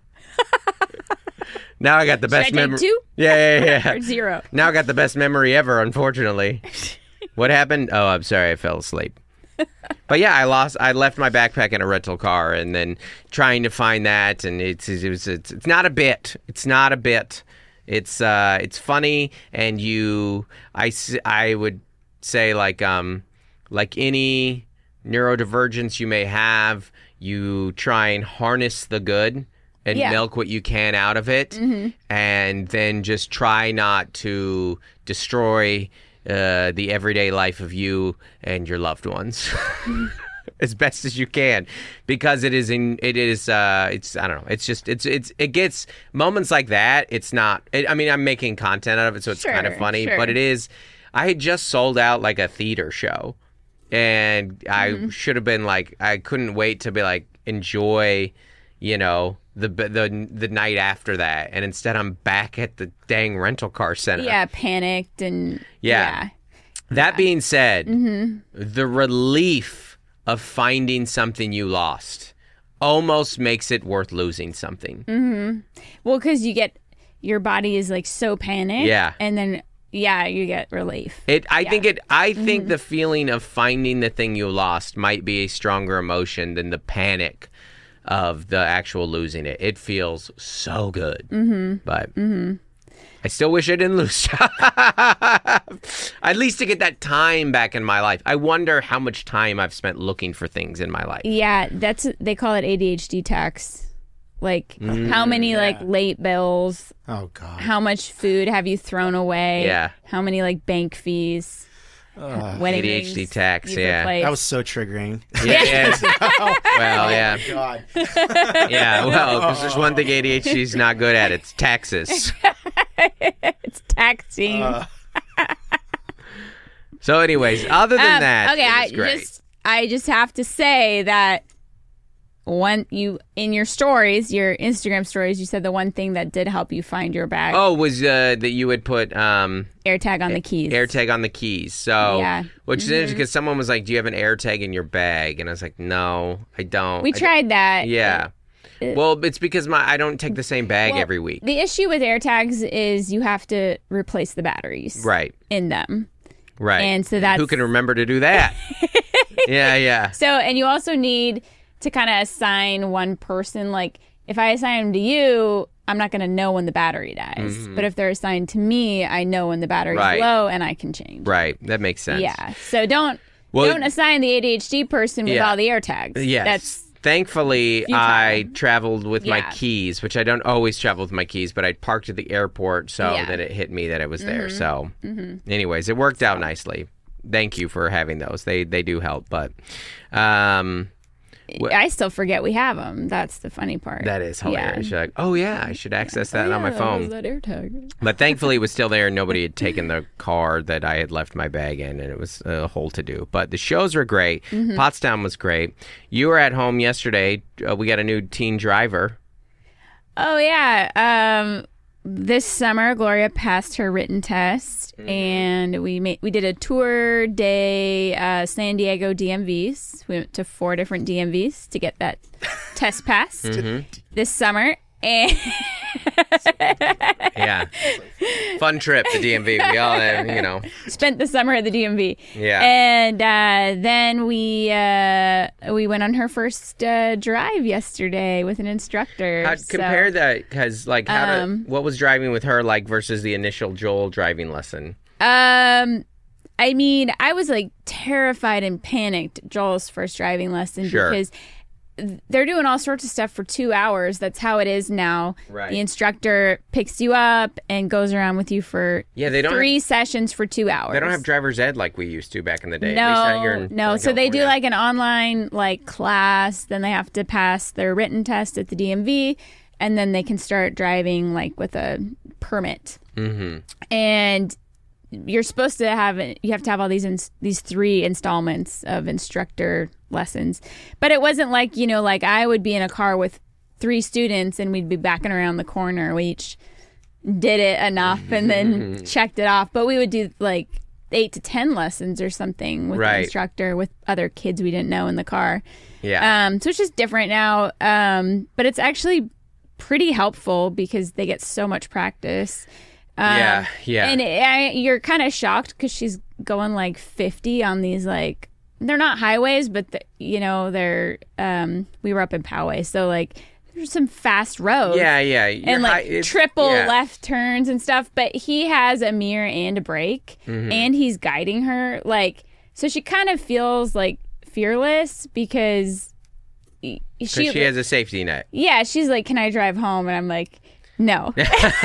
Now I got the best Should I take memory. two? Yeah, yeah, yeah. Or zero. Now I got the best memory ever, unfortunately. What happened? Oh, I'm sorry, I fell asleep. But yeah, I lost. I left my backpack in a rental car, and then trying to find that, and it's it was it's, it's not a bit. It's not a bit. It's uh it's funny, and you I s- I would say like um like any neurodivergence you may have, you try and harness the good and Yeah. milk what you can out of it, and then just try not to destroy uh, the everyday life of you and your loved ones as best as you can, because it is in it is uh it's I don't know it's just it's it's it gets moments like that. It's not it, I mean I'm making content out of it, so it's kind of Sure, funny, sure. but it is. I had just sold out like a theater show, and I Mm-hmm. should have been like I couldn't wait to be like enjoy, you know, the the the night after that, and instead I'm back at the dang rental car center. Yeah, panicked and Yeah. That being said, the relief of finding something you lost almost makes it worth losing something. Well, because you get your body is like so panicked. Yeah. And then yeah, you get relief. It, I think it. I think the feeling of finding the thing you lost might be a stronger emotion than the panic of the actual losing it. It feels so good, mm-hmm. but I still wish I didn't lose. At least to get that time back in my life. I wonder how much time I've spent looking for things in my life. Yeah, that's they call it A D H D tax. Like how many like late bills, Oh God. how much food have you thrown away? Yeah. How many like bank fees? Wedding A D H D rings tax, you've yeah. replaced. That was so triggering. Yeah, yeah. Well, yeah, God. yeah. Well, because there's one thing A D H D is not good at. It's taxes. it's taxing. Uh, So, anyways, other than Um, that, okay, it I was great. just I just have to say that one you in your stories, your Instagram stories, you said the one thing that did help you find your bag, Oh, was uh, that you would put um, AirTag on the keys. AirTag on the keys. So, Yeah. which is interesting because someone was like, "Do you have an AirTag in your bag?" And I was like, "No, I don't." We I tried that. don't- Yeah. Well, it's because my I don't take the same bag Well, every week. The issue with AirTags is you have to replace the batteries Right. in them. Right. And so that's who can remember to do that? yeah, yeah. So, and you also need to kind of assign one person. Like, if I assign them to you, I'm not going to know when the battery dies. But if they're assigned to me, I know when the battery's Mm-hmm. Right. low and I can change. Right. That makes sense. Yeah. So don't Well, don't assign the A D H D person with Yeah. all the AirTags. Yes. That's Thankfully, Few I times. traveled with my Yeah. keys, which I don't always travel with my keys, but I parked at the airport so Yeah. that it hit me that it was there. Mm-hmm. So, Mm-hmm. anyways, it worked out nicely. Thank you for having those. They they do help, but um, Wh- I still forget we have them. That's the funny part. that is hilarious. You're like, oh yeah, I should access that Oh, on my yeah, phone. was that AirTag? But thankfully, it was still there, and nobody had taken the car that I had left my bag in, and it was a whole to do. But the shows were great. Mm-hmm. Pottstown was great. You were at home yesterday. Uh, we got a new teen driver. Oh yeah. Um, this summer, Gloria passed her written test, Mm-hmm. and we made we did a tour day, uh, San Diego D M Vs. We went to four different D M Vs to get that test passed Mm-hmm. this summer, and Yeah, fun trip to D M V. We all, uh, you know, spent the summer at the D M V. Yeah. And uh, then we uh, we went on her first uh, drive yesterday with an instructor. How, so- compare that because, like, how Um, to, what was driving with her like versus the initial Joel driving lesson? Um, I mean, I was like terrified and panicked Joel's first driving lesson Sure. because they're doing all sorts of stuff for two hours. That's how it is now. Right. The instructor picks you up and goes around with you for Yeah, they don't three sessions for two hours. They don't have driver's ed like we used to back in the day. At least not here No, in no. Southern So they do California. like an online like class. Then they have to pass their written test at the D M V, and then they can start driving like with a permit. Mm-hmm. And you're supposed to have you have to have all these ins- these three installments of instructor lessons, but it wasn't like you know like I would be in a car with three students and we'd be backing around the corner. We each did it enough and then checked it off, but we would do like eight to ten lessons or something with Right. the instructor with other kids we didn't know in the car. Yeah. Um, so it's just different now, um, but it's actually pretty helpful because they get so much practice. Um, Yeah, yeah. And it, I, you're kind of shocked because she's going like fifty on these like they're not highways, but the, you know they're. Um, we were up in Poway, so like there's some fast roads. yeah, yeah. You're And high- like it's- triple yeah. left turns and stuff, but he has a mirror and a brake, Mm-hmm. and he's guiding her. Like, so she kind of feels like fearless because she, 'Cause she has a safety net. yeah, she's like, "Can I drive home?" And I'm like, "No."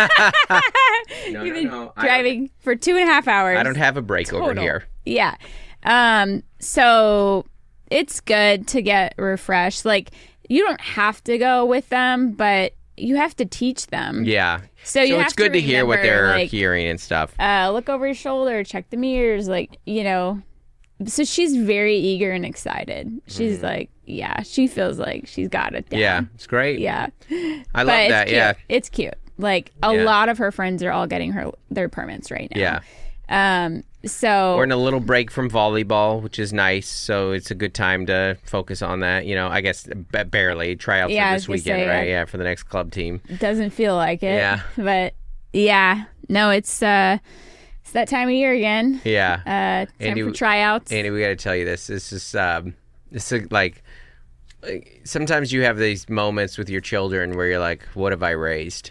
No, You've no, been no. I don't- driving for two and a half hours. I don't have a brake over Total. here. Yeah. Um, so it's good to get refreshed. Like, you don't have to go with them, but you have to teach them. Yeah. So, you so have it's good to, hear what remember, they're like, hearing and stuff. Uh, look over your shoulder, check the mirrors, like, you know. So she's very eager and excited. She's like, yeah, she feels like she's got it down. Mm. Yeah, it's great. Yeah. I But love it's that. cute. Yeah. It's cute. Like, a Yeah. lot of her friends are all getting her their permits right now. Yeah. Um, so We're in a little break from volleyball, which is nice. So it's a good time to focus on that. You know, I guess b- barely tryouts Yeah, I for was this gonna weekend, say, right? uh, Yeah, for the next club team. doesn't feel like it. Yeah. But yeah, no, it's uh, it's that time of year again. Yeah. Uh, time Andy- for tryouts. Andy, we got to tell you this. This is um, this is like, like sometimes you have these moments with your children where you're like, "What have I raised?"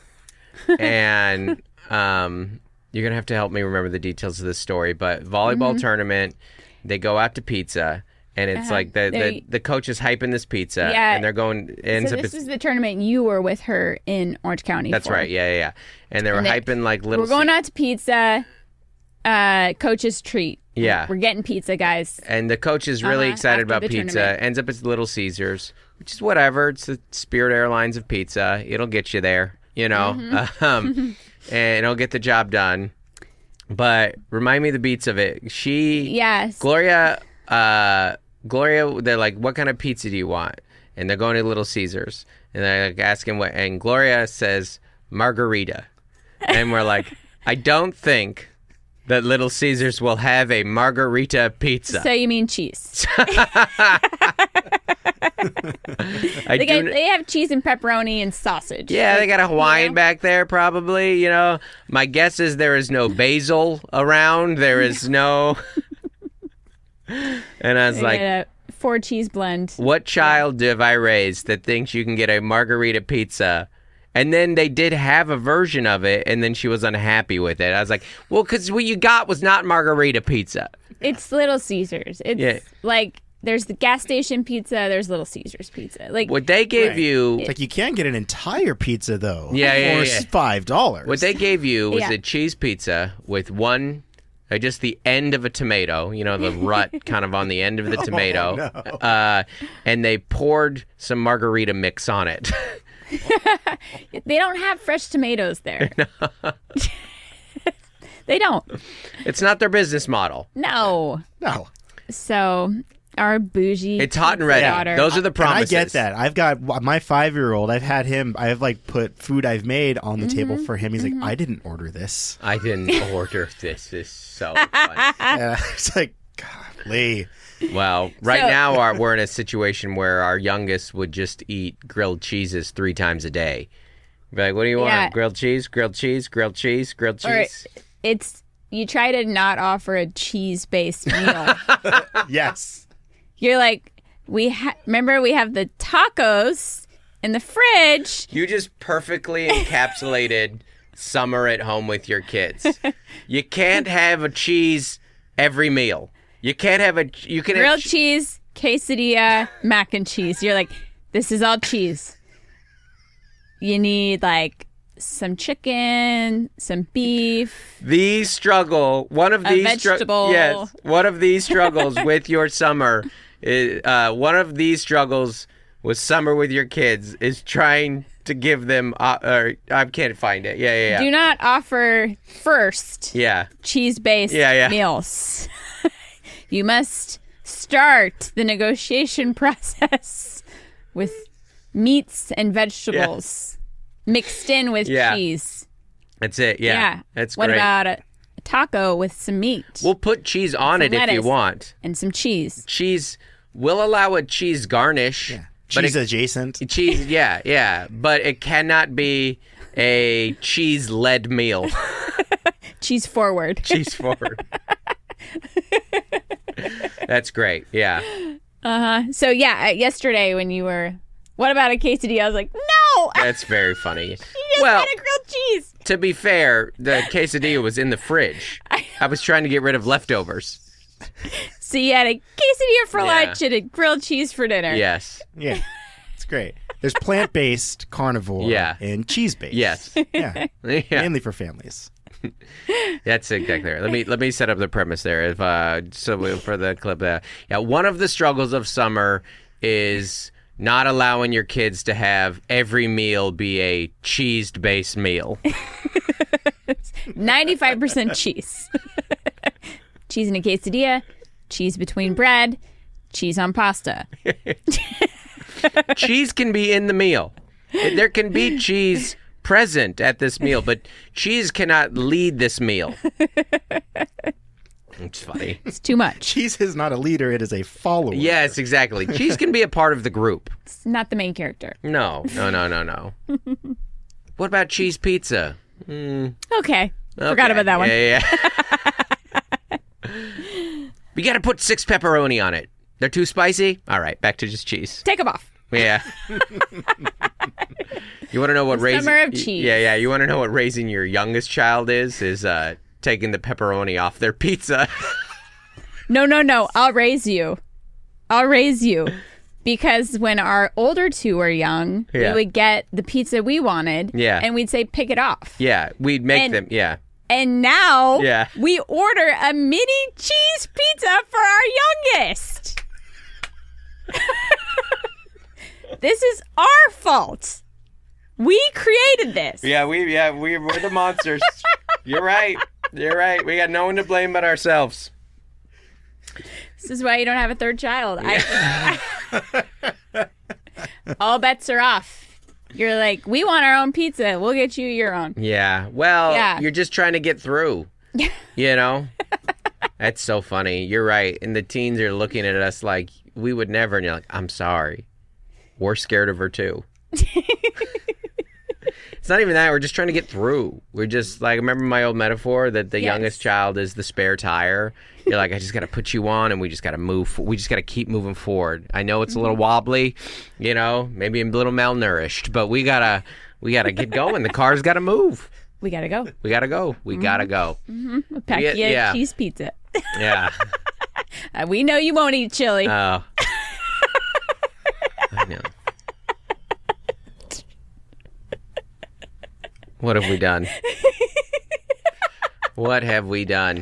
and um, you're gonna have to help me remember the details of this story. But volleyball Mm-hmm. tournament, they go out to pizza, and it's Uh-huh. like the, the They- the coach is hyping this pizza, Yeah. and they're going ends so up. this as- is the tournament you were with her in Orange County. that's for. right. Yeah, yeah, yeah. And they were And they- hyping like little. We're going se- out to pizza. Uh, coach's treat. Yeah. We're getting pizza, guys. And the coach is really Uh-huh, excited after about the pizza. tournament. Ends up at Little Caesars, which is whatever. It's the Spirit Airlines of pizza. It'll get you there, you know, Mm-hmm. um, and it'll get the job done. But remind me the beats of it. She, Yes. Gloria, uh, Gloria. They're like, "What kind of pizza do you want?" And they're going to Little Caesars, and they're like asking what. And Gloria says margarita, and we're like, "I don't think." That Little Caesars will have a margarita pizza. So you mean cheese? I They, do get, n- they have cheese and pepperoni and sausage. yeah, they got a Hawaiian know? back there, probably. You know, my guess is there is no basil around. There is no. And I was They like, get a four cheese blend. what child have I raised that thinks you can get a margarita pizza? And then they did have a version of it, and then she was unhappy with it. I was like, well, because what you got was not margarita pizza. It's Little Caesars. It's Yeah. like there's the gas station pizza, there's Little Caesars pizza. Like What they gave Right. you, It's like you can get an entire pizza though. Yeah, yeah, for yeah. five dollars. what they gave you was Yeah. a cheese pizza with one, uh, just the end of a tomato, you know, the rut kind of on the end of the tomato. no. Uh, and they poured some margarita mix on it. they don't have fresh tomatoes there. They don't. It's not their business model. No. No. So our bougie It's hot and ready. daughter- Those are the And promises. I get that. I've got my five-year-old. I've had him. I've like put food I've made on the Mm-hmm. table for him. He's like, I didn't order this. I didn't order this. This is so funny. And it's like, golly. Well, right So- now our, we're in a situation where our youngest would just eat grilled cheeses three times a day. Be like, what do you want? Yeah. Grilled cheese, grilled cheese, grilled cheese, grilled Or cheese. it's you try to not offer a cheese-based meal. Yes. You're like, we ha- remember we have the tacos in the fridge. You just perfectly encapsulated summer at home with your kids. You can't have a cheese every meal. You can't have a. You can Grilled have che- cheese, quesadilla, mac and cheese. You're like, this is all cheese. You need like some chicken, some beef. These struggle. One of A these stru- vegetable. yes. One of these struggles with your summer. Is, uh, one of these struggles with summer with your kids is trying to give them. Uh, or I can't find it. Yeah, yeah, yeah. Do not offer first yeah. cheese-based Yeah, yeah. meals. You must start the negotiation process with meats and vegetables mixed in with Yeah. cheese. That's it. Yeah. That's what great. about a, a taco with some meat We'll put cheese on Some it if you lettuce. want. and some cheese? Cheese. We'll allow a cheese garnish. Yeah. But Cheese it- adjacent. Cheese, yeah, yeah, but it cannot be a cheese-led meal. Cheese forward. Cheese forward. That's great. Yeah, Uh-huh. So yeah, uh, yesterday when you were, what about a quesadilla? I was like, no, I that's very funny. just Well, had a grilled cheese. to be fair, the quesadilla was in the fridge. I was trying to get rid of leftovers. So you had a quesadilla for Yeah. lunch and a grilled cheese for dinner. Yes, Yeah. It's great. There's plant-based, carnivore, Yeah. and cheese-based. yes, Yeah. yeah. Mainly for families. That's exactly right. Let me let me set up the premise there. If uh, so we- for the clip, uh, yeah, one of the struggles of summer is not allowing your kids to have every meal be a cheese-based meal. ninety-five percent cheese. Cheese in a quesadilla, cheese between bread, cheese on pasta. Cheese can be in the meal. There can be cheese present at this meal, but cheese cannot lead this meal. It's funny. It's too much. Cheese is not a leader, it is a follower. Yes, exactly. Cheese can be a part of the group. It's not the main character. No, no, no, no, no. What about cheese pizza? Okay. Okay. Forgot about that one. Yeah, yeah. You got to put six pepperoni on it. They're too spicy? All right, back to just cheese. Take them off. Yeah. You want to know what The raising? summer of cheese. Yeah, yeah. You want to know what raising your youngest child is? Is uh, taking the pepperoni off their pizza. No, no, no. I'll raise you. I'll raise you. Because when our older two were young, Yeah. we would get the pizza we wanted. Yeah. And we'd say, pick it off. Yeah, we'd make And- them. Yeah. And now Yeah. we order a mini cheese pizza for our youngest. This is our fault. We created this. Yeah, we yeah we we're the monsters. You're right. You're right. We got no one to blame but ourselves. This is why you don't have a third child. I, all bets are off. You're like, we want our own pizza. We'll get you your own. Yeah. Well, Yeah. you're just trying to get through. You know? That's so funny. You're right. And the teens are looking at us like we would never. And you're like, I'm sorry. We're scared of her too. It's not even that. We're just trying to get through. We're just like, remember my old metaphor that the Yes. youngest child is the spare tire? You're like, I just got to put you on and we just got to move. We just got to keep moving forward. I know it's a little wobbly, you know, maybe a little malnourished, but we got to, we got to get going. The car's got to move. We gotta go. We got to go. We got to go. Pack Yeah, you a yeah. cheese pizza. Yeah. Uh, we know you won't eat chili. Oh. I know. What have we done? What have we done?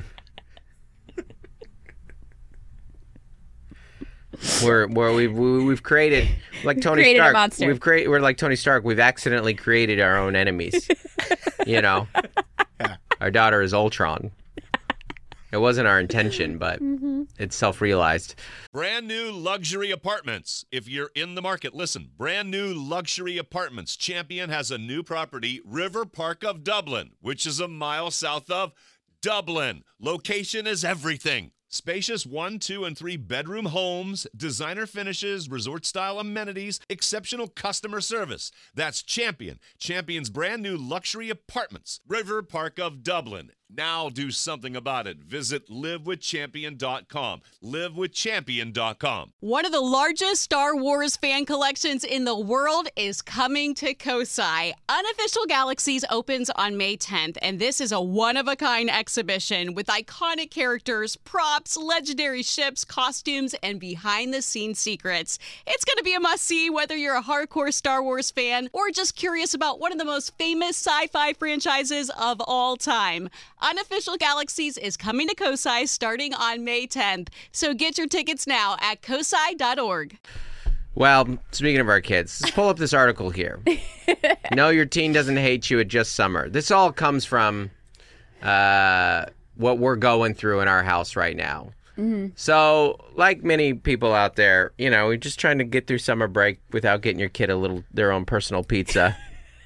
We're we're we've we've created like Tony Created a Stark. monster. We've created we're like Tony Stark. We've accidentally created our own enemies. You know, our daughter is Ultron. It wasn't our intention, but mm-hmm. it's self-realized. Brand new luxury apartments. If you're in the market, listen. Brand new luxury apartments. Champion has a new property, River Park of Dublin, which is a mile south of Dublin. Location is everything. Spacious one, two, and three bedroom homes, designer finishes, resort-style amenities, exceptional customer service. That's Champion. Champion's brand new luxury apartments, River Park of Dublin. Now do something about it. Visit live with champion dot com. live with champion dot com. One of the largest Star Wars fan collections in the world is coming to Kosai. Unofficial Galaxies opens on May tenth, and this is a one-of-a-kind exhibition with iconic characters, props, legendary ships, costumes, and behind-the-scenes secrets. It's going to be a must-see whether you're a hardcore Star Wars fan or just curious about one of the most famous sci-fi franchises of all time. Unofficial Galaxies is coming to Kosai starting on May tenth, so get your tickets now at kosai dot org. Well, speaking of our kids, let's pull up this article here. No, your teen doesn't hate you at just summer. This all comes from uh, what we're going through in our house right now. Mm-hmm. So, like many people out there, you know, we're just trying to get through summer break without getting your kid a little their own personal pizza.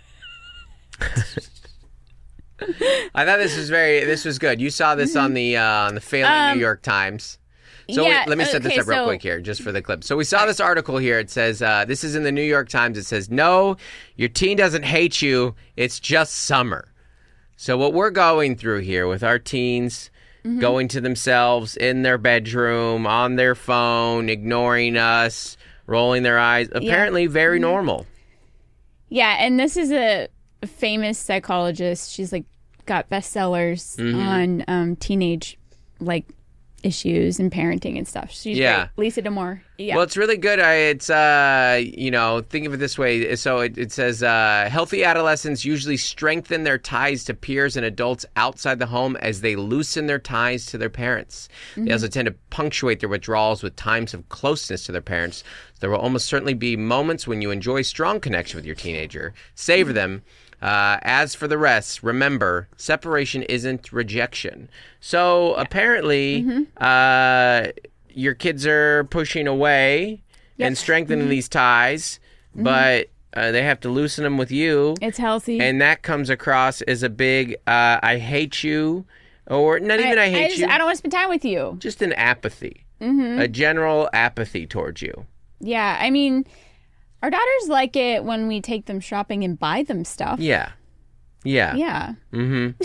I thought this was very, this was good. You saw this on the uh, on the failing Um, New York Times. So yeah, wait, let me set this okay, up real so- quick here, just for the clip. So we saw this article here. It says, uh, this is in the New York Times. It says, no, your teen doesn't hate you. It's just summer. So what we're going through here with our teens Mm-hmm. going to themselves in their bedroom, on their phone, ignoring us, rolling their eyes, apparently very Mm-hmm. normal. Yeah, and this is a famous psychologist. She's like got bestsellers Mm-hmm. on um, teenage like issues and parenting and stuff. She's Yeah. great. Lisa D'Amour. Yeah. Well, it's really good. I, it's, uh, you know, think of it this way. So it, it says, uh, healthy adolescents usually strengthen their ties to peers and adults outside the home as they loosen their ties to their parents. Mm-hmm. They also tend to punctuate their withdrawals with times of closeness to their parents. There will almost certainly be moments when you enjoy strong connection with your teenager. Savor Mm-hmm. them. Uh, as for the rest, remember, separation isn't rejection. So apparently, Mm-hmm. uh, your kids are pushing away and strengthening these ties, but uh, they have to loosen them with you. it's healthy. And that comes across as a big, uh, I hate you, or not even I, hate just, you, I don't want to spend time with you. just an apathy, a general apathy towards you. Yeah, I mean, our daughters like it when we take them shopping and buy them stuff. Yeah. Yeah. Yeah. Mm-hmm.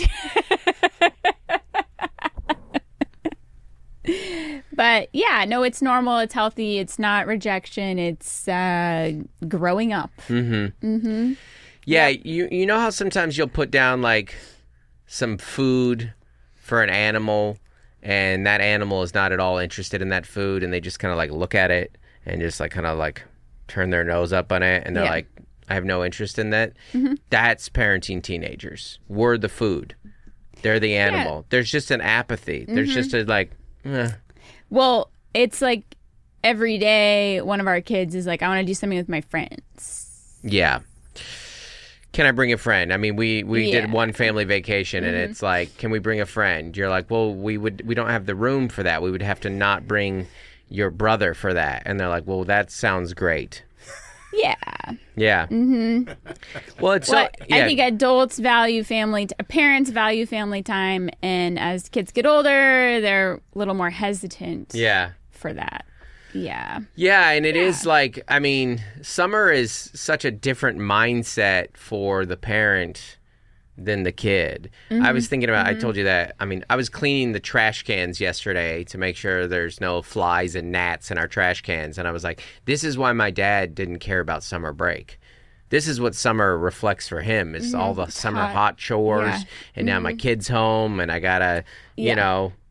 But yeah, no, it's normal. It's healthy. It's not rejection. It's uh, growing up. Yeah, you you know how sometimes you'll put down like some food for an animal and that animal is not at all interested in that food and they just kind of like look at it and just like kind of like turn their nose up on it and they're Yeah. like, I have no interest in that. That's parenting teenagers. We're the food. They're the animal. There's just an apathy. There's just a like, eh. Well, it's like every day one of our kids is like, I want to do something with my friends. Yeah. Can I bring a friend? I mean, we, we Yeah. did one family vacation and it's like, can we bring a friend? You're like, well, we would we don't have the room for that. We would have to not bring your brother for that. And they're like, well, that sounds great. Yeah. Yeah. Mm-hmm. Well, it's Well, so, yeah. I think adults value family, t- parents value family time, and as kids get older, they're a little more hesitant yeah. for that. Yeah. Yeah, and it is like, I mean, summer is such a different mindset for the parent than the kid. I was thinking about, I told you that, I mean, I was cleaning the trash cans yesterday to make sure there's no flies and gnats in our trash cans. And I was like, this is why my dad didn't care about summer break. This is what summer reflects for him is all the summer hot, hot. chores. Yeah. And now my kid's home and I gotta, you Yeah. know,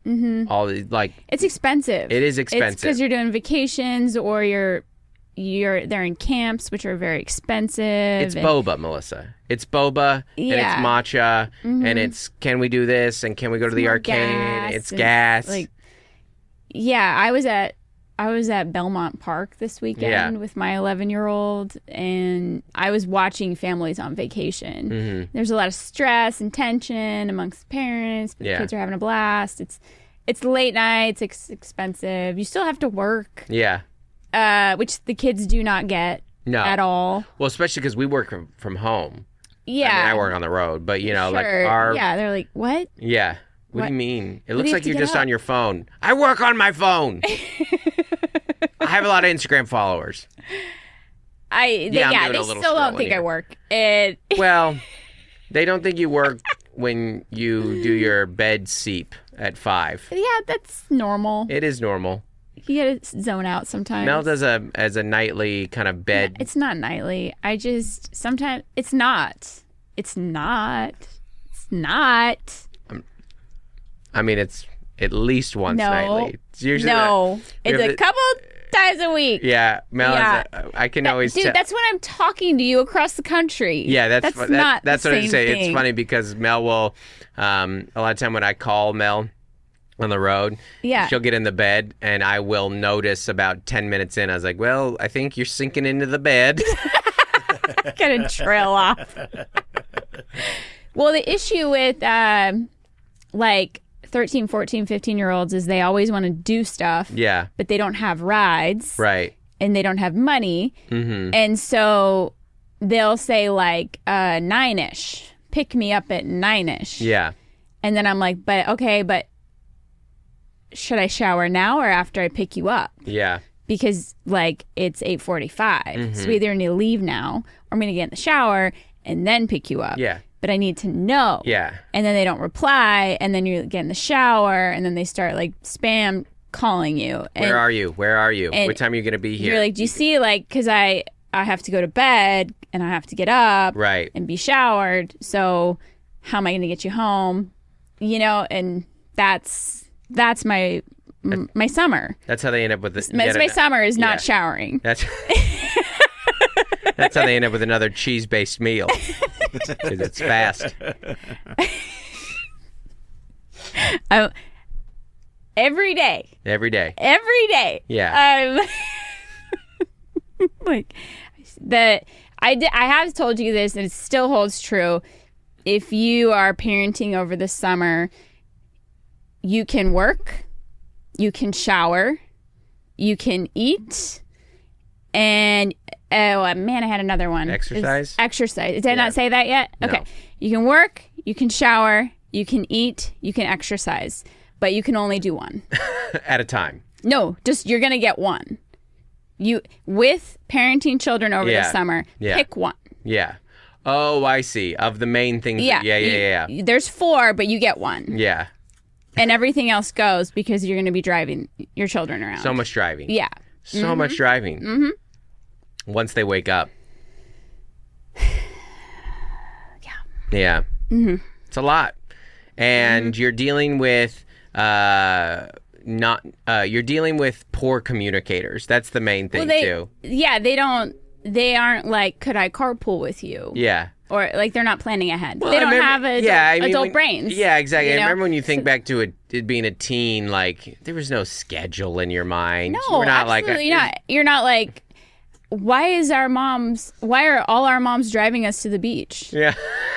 Mm-hmm. All the, like It's expensive. It is It's expensive. because you're doing vacations or you're you're they're in camps, which are very expensive. it's and- boba, Melissa. It's boba and Yeah. it's matcha Mhm. and it's can we do this and can we go to It's the more arcade? gas It's and, gas. Like, yeah, I was at I was at Belmont Park this weekend Yeah. with my eleven year old, and I was watching families on vacation. Mhm. There's a lot of stress and tension amongst parents, but Yeah. the kids are having a blast. It's it's late nights, it's expensive. You still have to work, Yeah. uh, which the kids do not get No. at all. Well, especially because we work from, from home. Yeah, I mean, I work on the road, but you know, like Sure. our yeah, they're like, what? yeah. What, What- do you mean? It do looks you have like to you're get just up? on your phone. I work on my phone. I have a lot of Instagram followers. I they, Yeah, I'm yeah, doing they a little still don't scrolling think here. I work. It Well, they don't think you work when you do your bed seep at five. yeah, that's normal. It is normal. You gotta zone out sometimes. Mel does a as a nightly kind of bed. It's not nightly. I just sometimes it's not. It's not. It's not. I mean, it's at least once No. nightly. It's usually No, we it's have a the- couple times a week. yeah, Mel. Yeah. Is a, I can always Dude, tell. that's when I'm talking to you across the country. Yeah, that's that's fu- that- not. that's the what I same say. thing. It's funny because Mel will um, a lot of time when I call Mel on the road, Yeah. she'll get in the bed and I will notice about ten minutes in. I was like, "Well, I think you're sinking into the bed." Gonna trail off. Well, the issue with um, like thirteen, fourteen, fifteen year olds is they always want to do stuff, yeah, but they don't have rides right. and they don't have money. Mm-hmm. And so they'll say like uh, nine-ish, pick me up at nine-ish. Yeah, And then I'm like, but okay, but should I shower now or after I pick you up? yeah, Because like it's eight forty-five. Mm-hmm. So we either need to leave now or I'm going to get in the shower and then pick you up. yeah, But I need to know. yeah. And then they don't reply and then you get in the shower and then they start like spam calling you. And Where are you? Where are you? and What time are you going to be here? you're like, do you see like, cause I, I have to go to bed and I have to get up right. and be showered. So how am I going to get you home? You know, and that's, that's my, m- my summer. That's how they end up with this. My, yet my an- summer is not yeah. showering. That's that's how they end up with another cheese-based meal because it's fast. Um, every day, Every day. every day. Yeah. Um, like the I di- I have told you this, and it still holds true. If you are parenting over the summer, you can work, you can shower, you can eat, and oh man, I had another one. Exercise? Is exercise. Did I Yeah. not say that yet? No. Okay. You can work, you can shower, you can eat, you can exercise, but you can only do one. At a time. No, just you're gonna get one. You with parenting children over Yeah. the summer, Yeah. pick one. Yeah. Oh, I see. Of the main things. Yeah, that- yeah, yeah, you- yeah, yeah. There's four, but you get one, Yeah. and everything else goes because you're gonna be driving your children around. So much driving. Yeah, So much driving. Mm-hmm. Once they wake up. Yeah. Yeah. Mm-hmm. It's a lot. And Mm-hmm. you're dealing with uh not uh you're dealing with poor communicators. That's the main thing well, they, too. yeah, they don't. They aren't like, could I carpool with you? Yeah. Or like they're not planning ahead. Well, they I don't remember- have adult, yeah, I mean, adult when- brains. Yeah, exactly. you I know? remember when you think back to it, it being a teen, like there was no schedule in your mind. No, you were not like absolutely a, not. You're not like, why is our moms? Why are all our moms driving us to the beach? Yeah.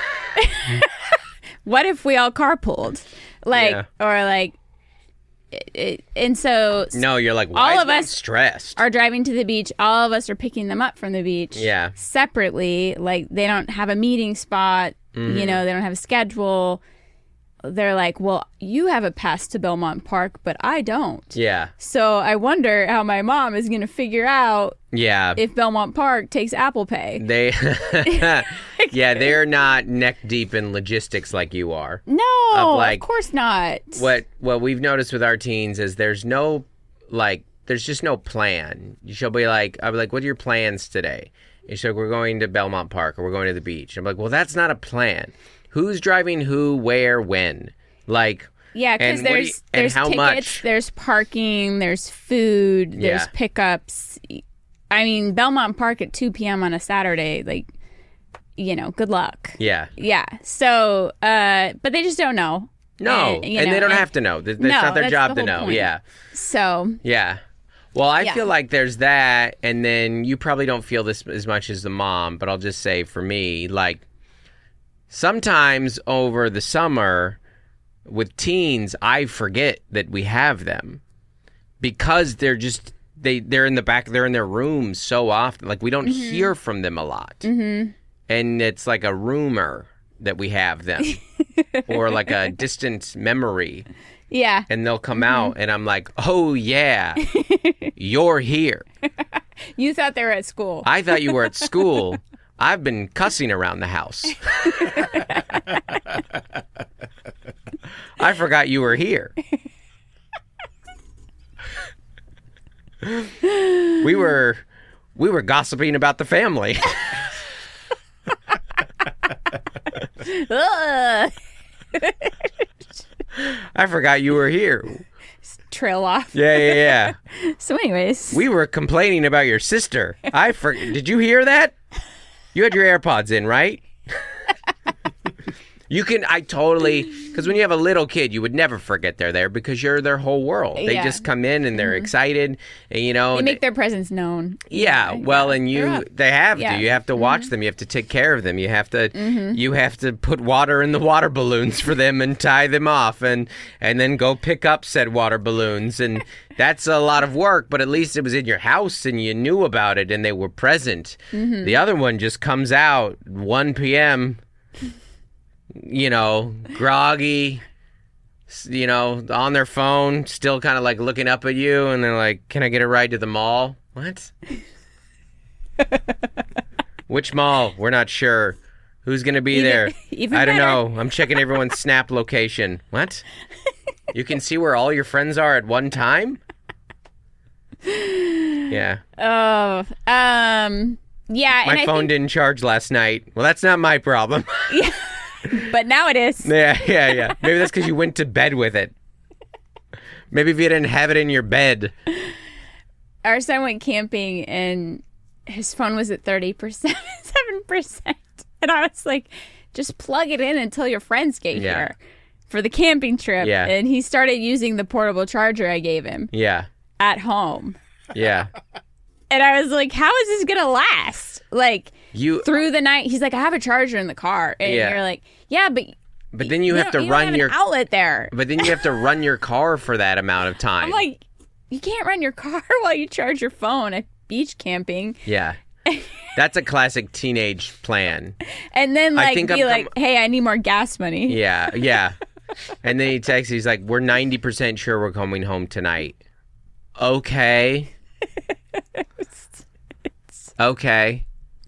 What if we all carpooled? Like, Yeah. or like, it, it, and so No, you're like why All is of mom us stressed? are driving to the beach. All of us are picking them up from the beach. Yeah. Separately, like they don't have a meeting spot. Mm-hmm. You know, they don't have a schedule. They're like, well, you have a pass to Belmont Park, but I don't. Yeah. So I wonder how my mom is going to figure out Yeah. if Belmont Park takes Apple Pay. They Yeah, they're not neck deep in logistics like you are. No, Of, like, of course not. What what we've noticed with our teens is there's no like there's just no plan. She'll be like, I'll be like, what are your plans today? And she's like, we're going to Belmont Park or we're going to the beach. I'm like, well, that's not a plan. Who's driving who, where, when? Like, Yeah, because And what do there's you- and there's how tickets, much? there's parking, there's food, there's Yeah. pickups. I mean, Belmont Park at two p.m. on a Saturday, like, you know, good luck. Yeah. Yeah. So, uh, but they just don't know. No, And, and, you know, they don't and- have to know. That's No, not their that's job the to whole know. point. Yeah. So, Yeah. Well, I Yeah. feel like there's that, and then you probably don't feel this as much as the mom, but I'll just say for me, like, sometimes over the summer with teens, I forget that we have them because they're just, they, they're in the back, they're in their rooms so often. Like, we don't Mm-hmm. hear from them a lot. Mm-hmm. And it's like a rumor that we have them or like a distant memory. yeah. And they'll come out, and I'm like, oh, yeah, you're here. You thought they were at school. I thought you were at school. I've been cussing around the house. I forgot you were here. We were we were gossiping about the family. Ugh. I forgot you were here. Trail off. Yeah, yeah, yeah. So, anyways. We were complaining about your sister. I for- Did you hear that? You had your AirPods in, right? You can, I totally, because when you have a little kid, you would never forget they're there because you're their whole world. They Yeah. just come in and they're excited, and you know. They and make their presence known. yeah, well, and They're you, up. they have Yeah. to. You have to watch them. You have to take care of them. You have to, you have to put water in the water balloons for them and tie them off, and and then go pick up said water balloons, and that's a lot of work. But at least it was in your house and you knew about it and they were present. The other one just comes out one p.m. You know, groggy, s- you know, on their phone, still kind of like looking up at you, and they're like, "Can I get a ride to the mall?" What? Which mall? We're not sure. Who's going to be Even- there? even I don't better. know. I'm checking everyone's Snap location. What? You can see where all your friends are at one time? Yeah. Oh, um, yeah. My and I phone think, didn't charge last night. Well, that's not my problem. but now it is. Yeah, yeah, yeah. Maybe that's because you went to bed with it. Maybe if you didn't have it in your bed. Our son went camping and his phone was at thirty percent, seven percent. And I was like, just plug it in until your friends get Yeah. here for the camping trip. Yeah. And he started using the portable charger I gave him Yeah, at home. yeah. And I was like, how is this going to last? Like, You, through the night, he's like, I have a charger in the car. And Yeah. you're like, yeah, but but then you, you have don't- to you run don't have your. an outlet there. But then you have to run your car for that amount of time. I'm like, you can't run your car while you charge your phone at beach camping. yeah. That's a classic teenage plan. And then I like think be I'm like, com- hey, I need more gas money. Yeah, yeah. And then he texts, he's like, we're ninety percent sure we're coming home tonight. Okay. Okay.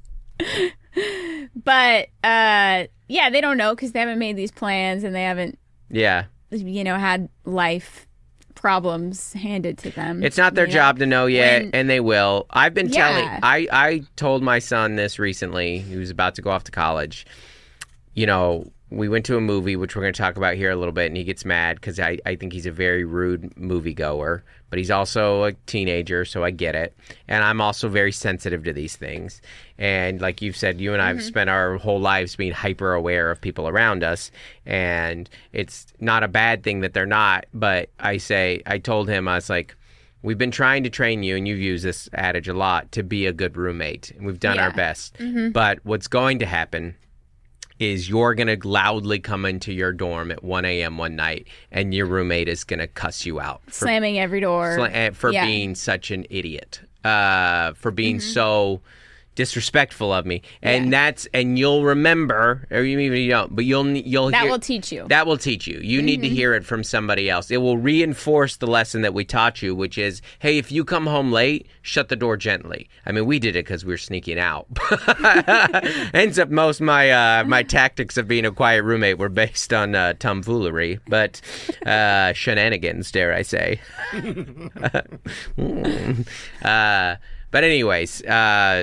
But uh, yeah, they don't know because they haven't made these plans and they haven't, Yeah. you know, had life problems handed to them. It's not their you know? job to know yet, When- and they will. I've been telling, Yeah. I, I told my son this recently, he was about to go off to college. You know, we went to a movie, which we're going to talk about here a little bit, and he gets mad because I, I think he's a very rude moviegoer, but he's also a teenager, so I get it. And I'm also very sensitive to these things. And like you've said, you and I have spent our whole lives being hyper aware of people around us, and it's not a bad thing that they're not, but I say, I told him, I was like, we've been trying to train you, and you've used this adage a lot, to be a good roommate, and we've done Yeah. our best. But what's going to happen is you're going to loudly come into your dorm at one a.m. one night, and your roommate is going to cuss you out for, slamming every door. sla- eh, for Yeah. being such an idiot, uh, for being so disrespectful of me. And Yeah. that's, and you'll remember, or you even you don't, but you'll you'll That hear, will teach you. that will teach you. You need to hear it from somebody else. It will reinforce the lesson that we taught you, which is, hey, if you come home late, shut the door gently. I mean, we did it because we were sneaking out. Ends up most of my uh, my tactics of being a quiet roommate were based on uh, tomfoolery, but uh, shenanigans, dare I say. Mm. uh, but anyways, uh,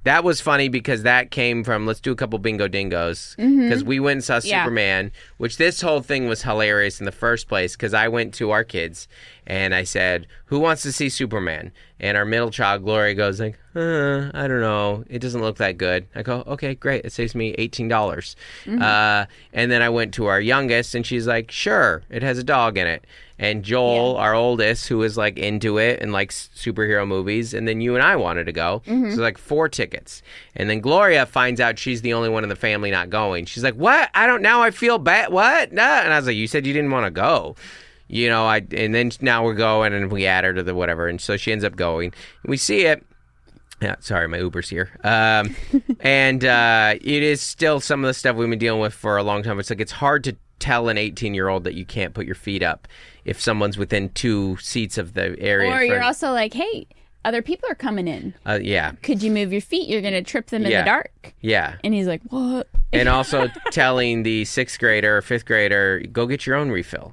That was funny because that came from, let's do a couple bingo dingoes, because we went and saw Yeah. Superman, which this whole thing was hilarious in the first place because I went to our kids and I said, who wants to see Superman? And our middle child, Gloria, goes like, uh, I don't know. It doesn't look that good. I go, okay, great. It saves me eighteen dollars. Uh, and then I went to our youngest and she's like, sure, it has a dog in it. And Joel, Yeah. our oldest, who is like into it and likes superhero movies, and then you and I wanted to go. Mm-hmm. So like four tickets. And then Gloria finds out she's the only one in the family not going. She's like, what? I don't, now I feel bad. What? Nah. And I was like, you said you didn't want to go. You know, I, and then now we're going and we add her to the whatever. And so she ends up going. We see it. Yeah, sorry, my Uber's here. Um, and uh, it is still some of the stuff we've been dealing with for a long time. It's like it's hard to tell an eighteen-year-old that you can't put your feet up if someone's within two seats of the area. Or in you're front. also like, hey, other people are coming in. Uh, yeah, Could you move your feet? You're going to trip them in Yeah. the dark. yeah. And he's like, what? And also telling the sixth grader or fifth grader, go get your own refill.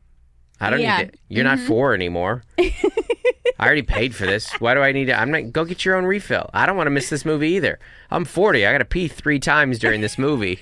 I don't Yeah. need it. You're not four anymore. I already paid for this. Why do I need it? I'm not. Go get your own refill. I don't want to miss this movie either. I'm forty. I got to pee three times during this movie.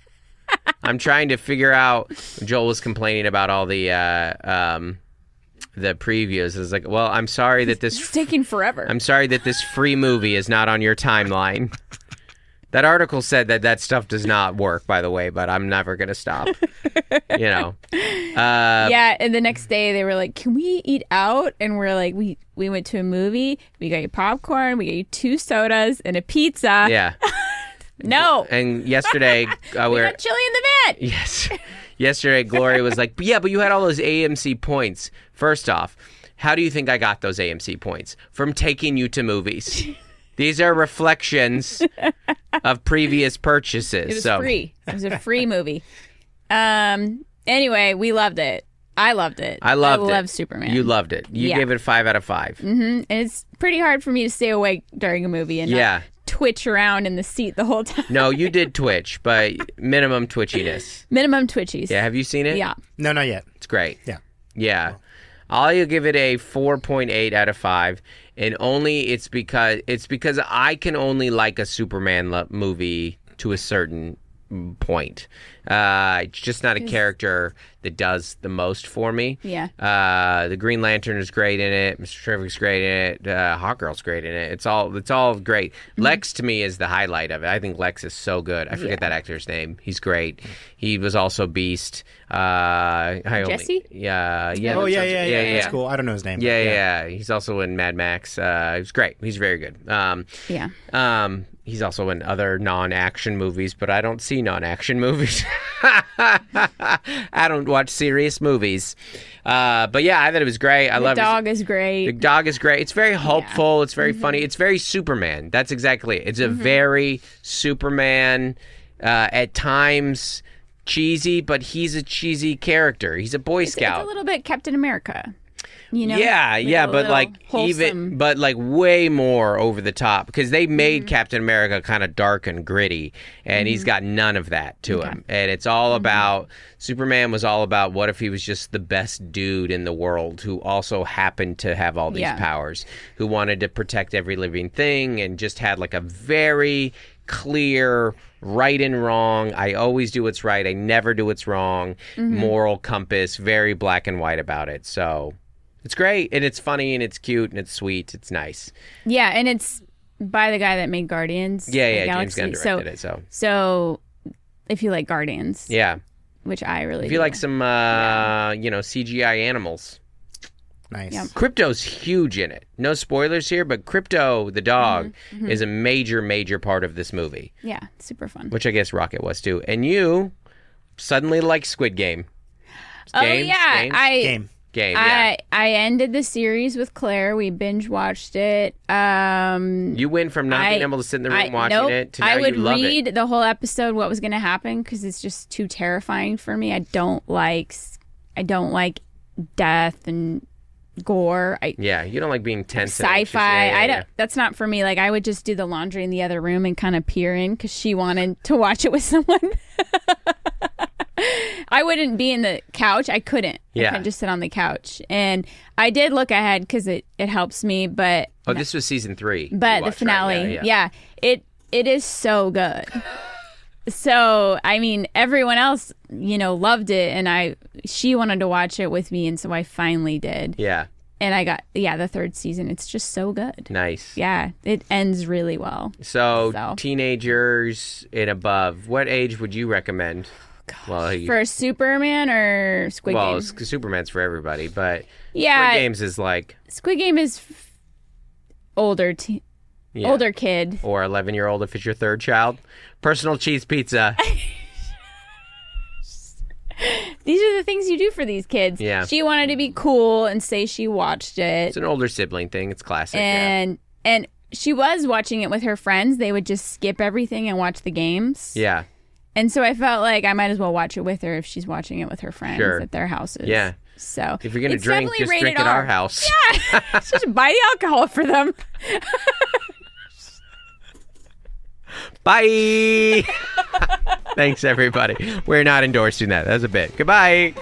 I'm trying to figure out. Joel was complaining about all the uh, um, the previews. It's like, well, I'm sorry that this. It's taking forever. I'm sorry that this free movie is not on your timeline. That article said that that stuff does not work, by the way, but I'm never going to stop. You know. Uh, yeah, and the next day they were like, can we eat out? And we're like, we, we went to a movie. We got you popcorn. We got you two sodas and a pizza. Yeah. No. And yesterday, uh, We we were. got chili in the vat. Yes. Yesterday, Gloria was like, yeah, but you had all those A M C points. First off, how do you think I got those A M C points? From taking you to movies. These are reflections of previous purchases. It was so. free. It was a free movie. Um. Anyway, we loved it. I loved it. I loved I it. love Superman. You loved it. You Yeah. gave it a five out of five. Mm-hmm. And it's pretty hard for me to stay awake during a movie and Yeah. not twitch around in the seat the whole time. No, you did Twitch, but minimum twitchiness. Minimum twitchies. Yeah, have you seen it? Yeah. No, not yet. It's great. Yeah. Yeah. I'll give it a four point eight out of five, and only it's because it's because I can only like a Superman lo- movie to a certain point. Uh, it's just not a character that does the most for me. Yeah. Uh, the Green Lantern is great in it. Mister Terrific's great in it. Uh, Hawkgirl's great in it. It's all it's all great. Mm-hmm. Lex to me is the highlight of it. I think Lex is so good. I forget that actor's name. He's great. He was also Beast. Uh, I only- Jesse? Yeah. Yeah. Oh that yeah, sounds- yeah, yeah. That's cool. I don't know his name. but Yeah, yeah, yeah. He's also in Mad Max. Uh, he's great. He's very good. Um, Yeah. um, he's also in other non-action movies, but I don't see non-action movies. I don't watch serious movies. Uh, but yeah, I thought it was great. I The love dog is great. The dog is great. It's very hopeful. It's very funny. It's very Superman. That's exactly it. It's a very Superman. Uh, at times cheesy, but he's a cheesy character. He's a Boy It's Scout. a little bit Captain America. You know? Yeah, yeah, a but little like wholesome. even, but like way more over the top because they made Mm-hmm. Captain America kind of dark and gritty, and he's got none of that to him. And it's all Mm-hmm. about Superman was all about what if he was just the best dude in the world who also happened to have all these Yeah. powers, who wanted to protect every living thing, and just had like a very clear right and wrong. I always do what's right. I never do what's wrong. Mm-hmm. Moral compass, very black and white about it. So. It's great, and it's funny, and it's cute, and it's sweet. It's nice. Yeah, and it's by the guy that made Guardians. Yeah, of the yeah, James Galaxy. Gunn so, directed it, so. So, if you like Guardians, Yeah. which I really If you do. like some, uh, you know, C G I animals. Nice. Yeah. Crypto's huge in it. No spoilers here, but Crypto, the dog, Mm-hmm, is a major, major part of this movie, Yeah, super fun. which I guess Rocket was too. And you suddenly like Squid Game. oh Games? yeah, Games? I Game, Game. yeah. I I ended the series with Claire. We binge watched it. Um, You went from not I- being able to sit in the room I, watching nope, it to now I would you love read it. the whole episode, what was going to happen, because it's just too terrifying for me. I don't like, s- I don't like death and gore. I Yeah, you don't like being tense. and anxious. sci-fi. Yeah, yeah, I yeah. don't. That's not for me. Like I would just do the laundry in the other room and kind of peer in because she wanted to watch it with someone. I wouldn't be in the couch. I couldn't. Yeah. I couldn't just sit on the couch. And I did look ahead because it, it helps me, but... Oh, this was season three. But you the watched, finale, right? yeah, yeah, yeah. it it is so good. So, I mean, everyone else, you know, loved it, and I she wanted to watch it with me, and so I finally did. Yeah. And I got, yeah, the third season. It's just so good. Nice. Yeah, it ends really well. So, So. teenagers and above, what age would you recommend? Well, you, For Superman or Squid well, Game? S- Superman's for everybody, but Yeah. Squid Games is like, Squid Game is f- older, te- yeah. older kid. Or eleven-year-old if it's your third child. Personal cheese pizza. These are the things you do for these kids. Yeah. She wanted to be cool and say she watched it. It's an older sibling thing. It's classic. and and she was watching it with her friends. They would just skip everything and watch the games. yeah. Yeah. And so I felt like I might as well watch it with her if she's watching it with her friends Sure. at their houses. Yeah. So If you're going to it's drink, definitely just rated drink at R. our house. Yeah. Just buy the alcohol for them. Bye. Thanks, everybody. We're not endorsing that. That's a bit. Goodbye.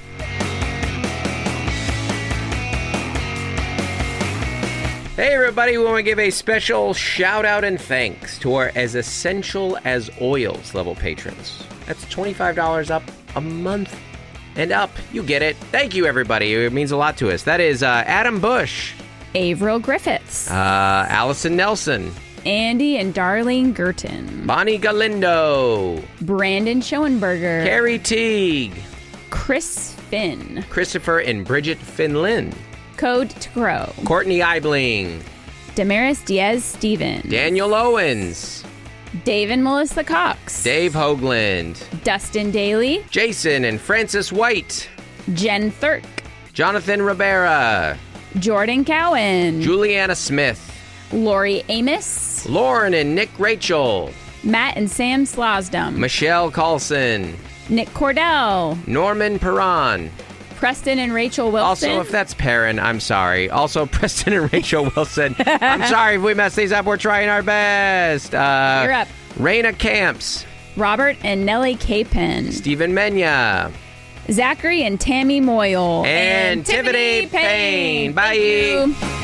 Hey, everybody. We want to give a special shout out and thanks to our As Essential as Oils level patrons. That's twenty-five dollars up a month and up. You get it. Thank you, everybody. It means a lot to us. That is uh, Adam Bush, Averill Griffiths, uh, Allison Nelson, Andy and Darlene Girton, Bonnie Galindo, Brandon Schoenberger, Carrie Teague, Chris Finn, Christopher and Bridget Finlin, Code to Grow, Courtney Eibling, Damaris Diaz Stevens, Daniel Owens, Dave and Melissa Cox, Dave Hoagland, Dustin Daly, Jason and Francis White, Jen Thirk, Jonathan Rivera, Jordan Cowan, Juliana Smith, Lori Amos, Lauren and Nick Rachel, Matt and Sam Slosdom, Michelle Carlson, Nick Cordell, Norman Perron. Preston and Rachel Wilson. Also, if that's Perrin, I'm sorry. Also, Preston and Rachel Wilson. I'm sorry if we messed these up. We're trying our best. Uh, You're up. Raina Camps, Robert and Nellie Capin, Stephen Menya, Zachary and Tammy Moyle, and Tiffany Payne. Bye. Thank you.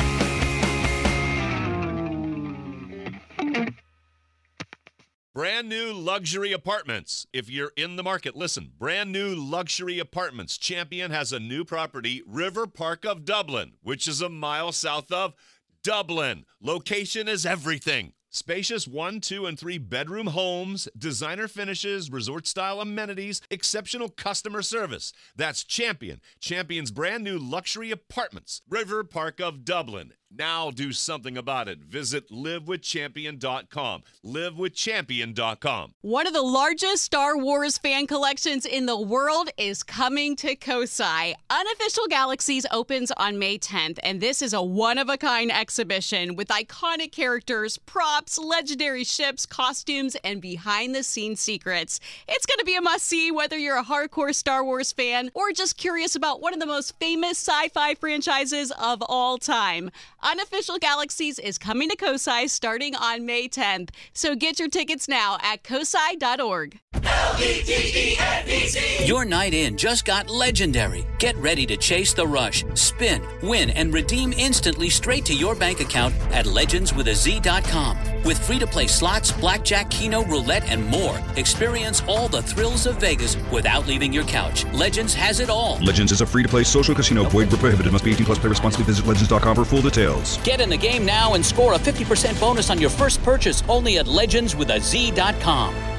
Brand new luxury apartments. If you're in the market, listen. Brand new luxury apartments. Champion has a new property, River Park of Dublin, which is a mile south of Dublin. Location is everything. Spacious one, two, and three bedroom homes, designer finishes, resort-style amenities, exceptional customer service. That's Champion. Champion's brand new luxury apartments, River Park of Dublin. Now do something about it. Visit live with champion dot com. live with champion dot com. One of the largest Star Wars fan collections in the world is coming to Kosai. Unofficial Galaxies opens on May tenth, and this is a one-of-a-kind exhibition with iconic characters, props, legendary ships, costumes, and behind-the-scenes secrets. It's going to be a must-see whether you're a hardcore Star Wars fan or just curious about one of the most famous sci-fi franchises of all time. Unofficial Galaxies is coming to Kosai starting on May tenth, so get your tickets now at kosai dot org. Your night in just got legendary. Get ready to chase the rush, spin, win, and redeem instantly straight to your bank account at legends with a z dot com. With free-to-play slots, blackjack, keno, roulette, and more, experience all the thrills of Vegas without leaving your couch. Legends has it all. Legends is a free-to-play social casino. Void where prohibited. Must be eighteen plus. Play responsibly. Visit legends dot com for full details. Get in the game now and score a fifty percent bonus on your first purchase only at legends with a z dot com.